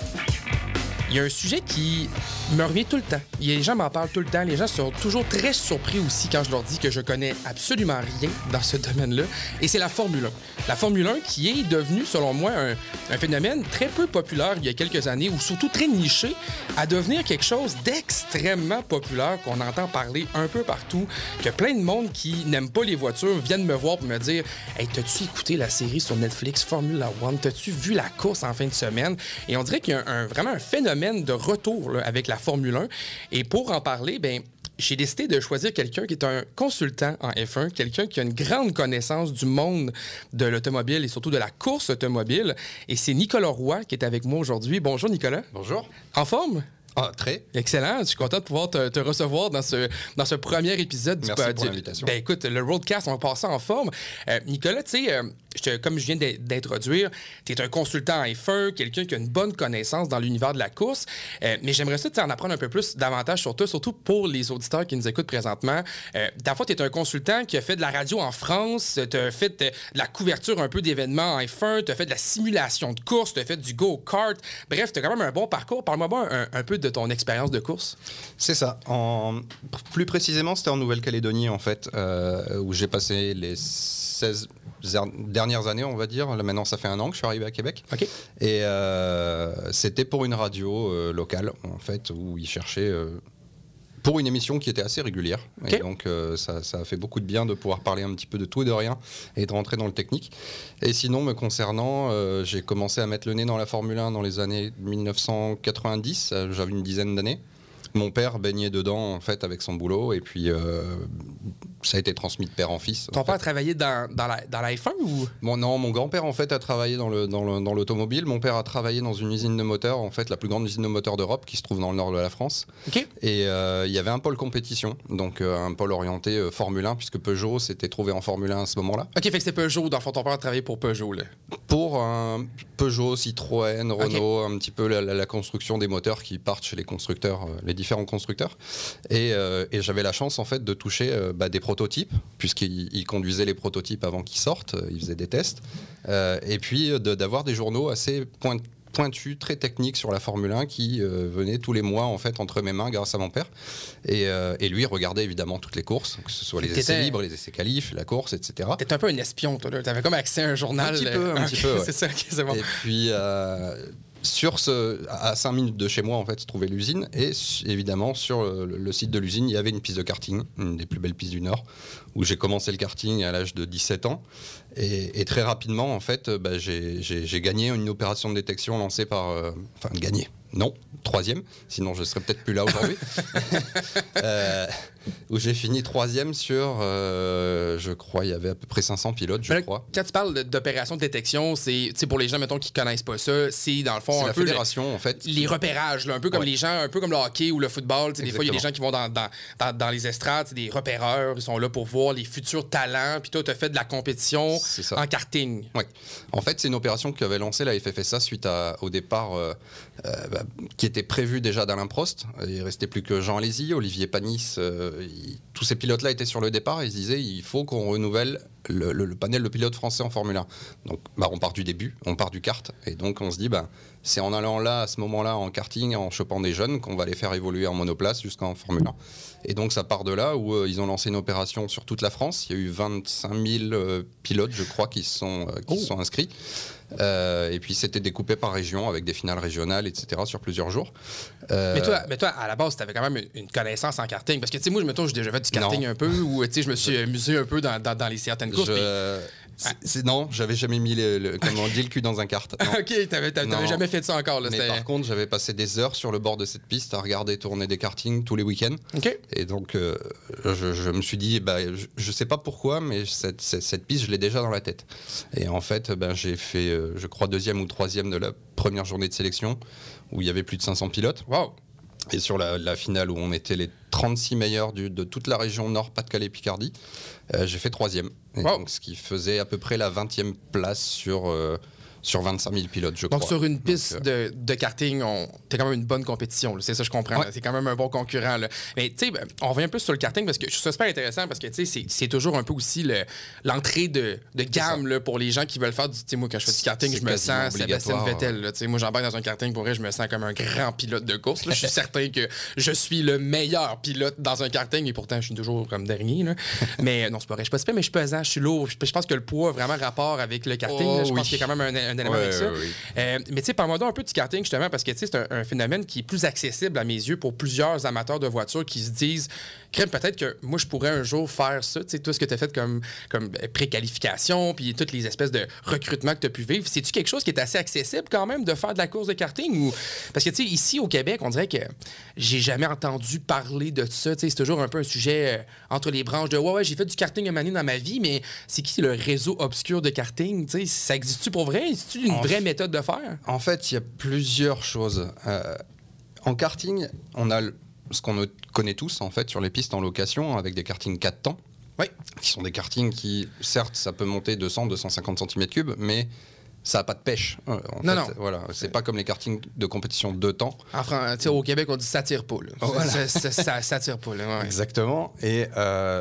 Il y a un sujet qui me revient tout le temps. Les gens m'en parlent tout le temps. Les gens sont toujours très surpris aussi quand je leur dis que je connais absolument rien dans ce domaine-là. Et c'est la Formule un. La Formule un qui est devenue, selon moi, un, un phénomène très peu populaire il y a quelques années, ou surtout très niché, à devenir quelque chose d'extrêmement populaire qu'on entend parler un peu partout, que plein de monde qui n'aime pas les voitures viennent me voir pour me dire « Hey, t'as-tu écouté la série sur Netflix Formula One? T'as-tu vu la course en fin de semaine? » Et on dirait qu'il y a un, un, vraiment un phénomène de retour là, avec la Formule un. Et pour en parler, ben j'ai décidé de choisir quelqu'un qui est un consultant en F un, quelqu'un qui a une grande connaissance du monde de l'automobile et surtout de la course automobile. Et c'est Nicolas Roy qui est avec moi aujourd'hui. Bonjour Nicolas. Bonjour. En forme? Ah, très. Excellent. Je suis content de pouvoir te, te recevoir dans ce, dans ce premier épisode. Du, Merci du, pour l'invitation. Ben écoute, le Roadcast, on va passer en forme. Euh, Nicolas, tu sais, euh, je, comme je viens d'introduire, tu es un consultant en F un, quelqu'un qui a une bonne connaissance dans l'univers de la course. Euh, mais j'aimerais ça en apprendre un peu plus davantage sur toi, surtout pour les auditeurs qui nous écoutent présentement. Euh, D'abord, tu es un consultant qui a fait de la radio en France, tu as fait de la couverture un peu d'événements en F un, tu as fait de la simulation de course, tu as fait du go-kart. Bref, tu as quand même un bon parcours. Parle-moi un, un peu de ton expérience de course. C'est ça. En... Plus précisément, c'était en Nouvelle-Calédonie, en fait, euh, où j'ai passé les seize dernières années, on va dire. Là, maintenant, ça fait un an que je suis arrivé à Québec. Okay. Et euh, c'était pour une radio euh, locale, en fait, où ils cherchaient... Euh, pour une émission qui était assez régulière. Okay. Et donc, euh, ça, ça a fait beaucoup de bien de pouvoir parler un petit peu de tout et de rien et de rentrer dans le technique. Et sinon, me concernant, euh, j'ai commencé à mettre le nez dans la Formule un dans les années dix-neuf cent quatre-vingt-dix. Euh, j'avais une dizaine d'années. Mon père baignait dedans, en fait, avec son boulot. Et puis, euh, ça a été transmis de père en fils. Ton père a travaillé dans, dans, la, dans la F un ou? Bon, non, mon grand-père, en fait, a travaillé dans, le, dans, le, dans l'automobile. Mon père a travaillé dans une usine de moteurs, en fait, la plus grande usine de moteurs d'Europe, qui se trouve dans le nord de la France. Okay. Et euh, il y avait un pôle compétition, donc euh, un pôle orienté euh, Formule un, puisque Peugeot s'était trouvé en Formule un à ce moment-là. OK, fait que c'est Peugeot. Dans le fond, ton père a travaillé pour Peugeot, là. Pour un Peugeot, Citroën, Renault, okay. un petit peu la, la, la construction des moteurs qui partent chez les constructeurs, euh, les différents constructeurs. Et, euh, et j'avais la chance, en fait, de toucher euh, bah, des prototypes, puisqu'il il conduisait les prototypes avant qu'ils sortent, il faisait des tests, euh, et puis de, d'avoir des journaux assez point, pointus, très techniques sur la Formule un qui euh, venaient tous les mois en fait entre mes mains grâce à mon père. Et, euh, et lui regardait évidemment toutes les courses, que ce soit les essais libres, les essais qualifs, la course, et cetera. T'étais un peu un espion, toi, là. T'avais comme accès à un journal. Un petit peu, un okay, petit peu. Ouais. C'est ça, okay, c'est bon. Et puis. Euh, Sur ce, à cinq minutes de chez moi, en fait, se trouvait l'usine. Et évidemment, sur le, le site de l'usine, il y avait une piste de karting, une des plus belles pistes du Nord, où j'ai commencé le karting à l'âge de dix-sept ans. Et, et très rapidement, en fait, bah, j'ai, j'ai, j'ai gagné une opération de détection lancée par... Euh, enfin, gagné. Non, troisième, sinon je serais peut-être plus là aujourd'hui. euh, où j'ai fini troisième sur, euh, je crois, il y avait à peu près cinq cents pilotes, je là, crois. Quand tu parles d'opération de détection, c'est pour les gens, mettons, qui connaissent pas ça, c'est dans le fond c'est un la peu fédération, le, en fait, les repérages, là, un peu comme ouais. les gens, un peu comme le hockey ou le football. Des fois, il y a des gens qui vont dans, dans, dans, dans les estrades, c'est des repéreurs, ils sont là pour voir les futurs talents. Puis toi, tu as fait de la compétition en karting. Oui. En fait, c'est une opération qu'avait lancée la F F S A suite à, au départ euh, euh, bah, qui était prévu déjà d'Alain Prost. Il restait plus que Jean Alési, Olivier Panis. Euh, il, tous ces pilotes-là étaient sur le départ et ils se disaient il faut qu'on renouvelle le, le, le panel de pilotes français en Formule un. Donc, bah, on part du début, on part du kart. Et donc, on se dit bah, c'est en allant là, à ce moment-là, en karting, en chopant des jeunes, qu'on va les faire évoluer en monoplace jusqu'en Formule un. Et donc, ça part de là où euh, ils ont lancé une opération sur toute la France. Il y a eu vingt-cinq mille euh, pilotes, je crois, qui se sont, euh, qui oh. sont inscrits. Euh, et puis c'était découpé par région avec des finales régionales, et cetera sur plusieurs jours. Euh... Mais, toi, mais toi, à la base, tu avais quand même une connaissance en karting. Parce que, tu sais, moi, je me j'ai déjà fait du karting non. un peu, ou, tu sais, je me suis amusé un peu dans, dans, dans les certaines courses. Je... Puis... C'est, c'est, non, j'avais jamais mis le, le, comment on dit, le cul dans un kart. Non. OK, t'avais, t'avais jamais fait ça encore. Là, mais c'était... par contre, j'avais passé des heures sur le bord de cette piste à regarder tourner des kartings tous les week-ends. Okay. Et donc, euh, je, je me suis dit, bah, je, je sais pas pourquoi, mais cette, cette, cette piste, je l'ai déjà dans la tête. Et en fait, ben, j'ai fait, euh, je crois, deuxième ou troisième de la première journée de sélection, où il y avait plus de cinq cents pilotes. Wow. Et sur la, la finale où on était les trente-six meilleurs du, de toute la région Nord, Pas-de-Calais-Picardie, euh, j'ai fait troisième. Wow. Donc, ce qui faisait à peu près la vingtième place sur, euh, sur vingt-cinq mille pilotes, je Donc, crois. Donc, sur une piste Donc, euh... de, de karting, on... t'es quand même une bonne compétition. Là. C'est ça, je comprends. Ouais. T'es quand même un bon concurrent. Là. Mais, tu sais, on revient un peu sur le karting parce que je trouve ça super intéressant parce que, tu sais, c'est, c'est toujours un peu aussi le, l'entrée de, de gamme là, pour les gens qui veulent faire du. Tu sais, moi, quand je fais du karting, c'est je me sens Sébastien Vettel. Là. Tu sais, moi, j'embarque dans un karting, pour vrai, je me sens comme un grand pilote de course. Là. Je suis certain que je suis le meilleur pilote dans un karting et pourtant, je suis toujours comme dernier. Là. Mais non, c'est pas vrai. Je suis pas super, mais je suis pesant, je suis lourd. Je pense que le poids a vraiment rapport avec le karting. Oh, là. Je oui. pense qu'il y a quand même un, un élément ouais, avec ça. Oui. Euh, mais tu sais, parle-moi donc un peu du karting, justement, parce que c'est un, un phénomène qui est plus accessible à mes yeux pour plusieurs amateurs de voitures qui se disent crème, peut-être que moi, je pourrais un jour faire ça. Tu sais, tout ce que tu as fait comme, comme préqualification, puis toutes les espèces de recrutement que tu as pu vivre. C'est-tu quelque chose qui est assez accessible quand même de faire de la course de karting? Ou... Parce que, tu sais, ici au Québec, on dirait que j'ai jamais entendu parler de ça. Tu sais, c'est toujours un peu un sujet euh, entre les branches de ouais, ouais, j'ai fait du karting une année dans ma vie, mais c'est qui le réseau obscur de karting? Tu sais, ça existe-tu pour vrai? Est-ce une en vraie f... méthode de faire? En fait, il y a plusieurs choses. Euh, en karting, on a le, ce qu'on connaît tous, en fait, sur les pistes en location, avec des kartings quatre temps. Oui. Qui sont des kartings qui, certes, ça peut monter deux cents à deux cent cinquante centimètres cubes, mais ça n'a pas de pêche. En non, fait, non. Voilà, c'est, c'est pas comme les kartings de compétition deux temps. Enfin, tu sais, au Québec, on dit ça tire pas. Là. Voilà. ça, ça, ça, ça tire pas. Là, ouais. Exactement. Et euh,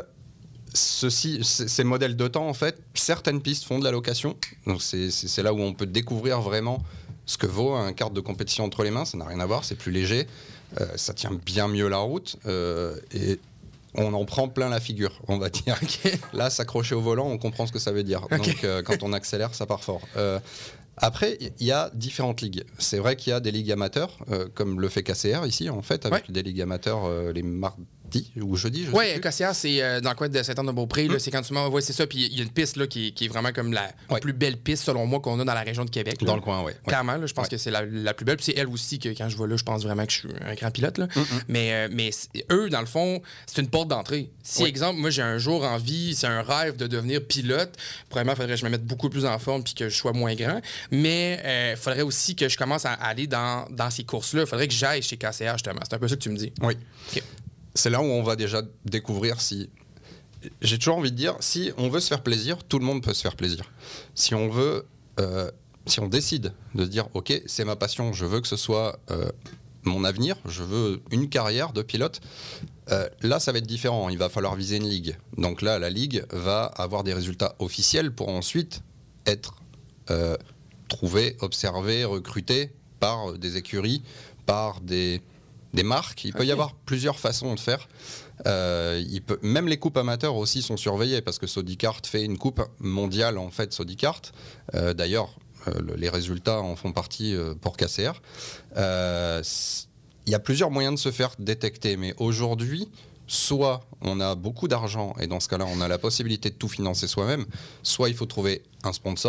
ceci, c- ces modèles deux temps, en fait, certaines pistes font de la location. Donc, c'est, c'est, c'est là où on peut découvrir vraiment ce que vaut un kart de compétition entre les mains. Ça n'a rien à voir, c'est plus léger. Euh, ça tient bien mieux la route. Euh, et on en prend plein la figure, on va dire. Okay. Là, s'accrocher au volant, on comprend ce que ça veut dire. Okay. Donc, euh, quand on accélère, ça part fort. Euh, après, il y a différentes ligues. C'est vrai qu'il y a des ligues amateurs, euh, comme le fait K C R ici, en fait, avec ouais. des ligues amateurs, euh, les Mar- mardi ou jeudi, je Oui, sais plus. Cossière, c'est euh, dans le coin de Saint-Anne-de-Beaupré. Mm. C'est quand tu m'en vois, c'est ça. Puis il y a une piste là, qui, qui est vraiment comme la ouais. plus belle piste, selon moi, qu'on a dans la région de Québec. Là. Dans le coin, oui. Clairement, là, je pense ouais. que c'est la, la plus belle. Puis c'est elle aussi que quand je vais là, je pense vraiment que je suis un grand pilote. Là. Mm-hmm. Mais, euh, mais eux, dans le fond, c'est une porte d'entrée. Si, oui. exemple, moi, j'ai un jour envie, c'est un rêve de devenir pilote, probablement, il faudrait que je me mette beaucoup plus en forme puis que je sois moins grand. Mais il euh, faudrait aussi que je commence à aller dans, dans ces courses-là. Il faudrait que j'aille chez K C R, justement. C'est un peu ça que tu me dis. Oui. Okay. C'est là où on va déjà découvrir si... J'ai toujours envie de dire, si on veut se faire plaisir, tout le monde peut se faire plaisir. Si on veut... Euh, si on décide de se dire, OK, c'est ma passion, je veux que ce soit euh, mon avenir, je veux une carrière de pilote, euh, là, ça va être différent. Il va falloir viser une ligue. Donc là, la ligue va avoir des résultats officiels pour ensuite être euh, trouvé, observé, recruté par des écuries, par des, des marques. Il peut okay. y avoir plusieurs façons de faire. Euh, il peut, même les coupes amateurs aussi sont surveillées parce que Sodicart fait une coupe mondiale en fait Sodicart. Euh, d'ailleurs, euh, le, les résultats en font partie euh, pour K C R. Euh, il y a plusieurs moyens de se faire détecter, mais aujourd'hui, soit on a beaucoup d'argent et dans ce cas-là, on a la possibilité de tout financer soi-même, soit il faut trouver un sponsor.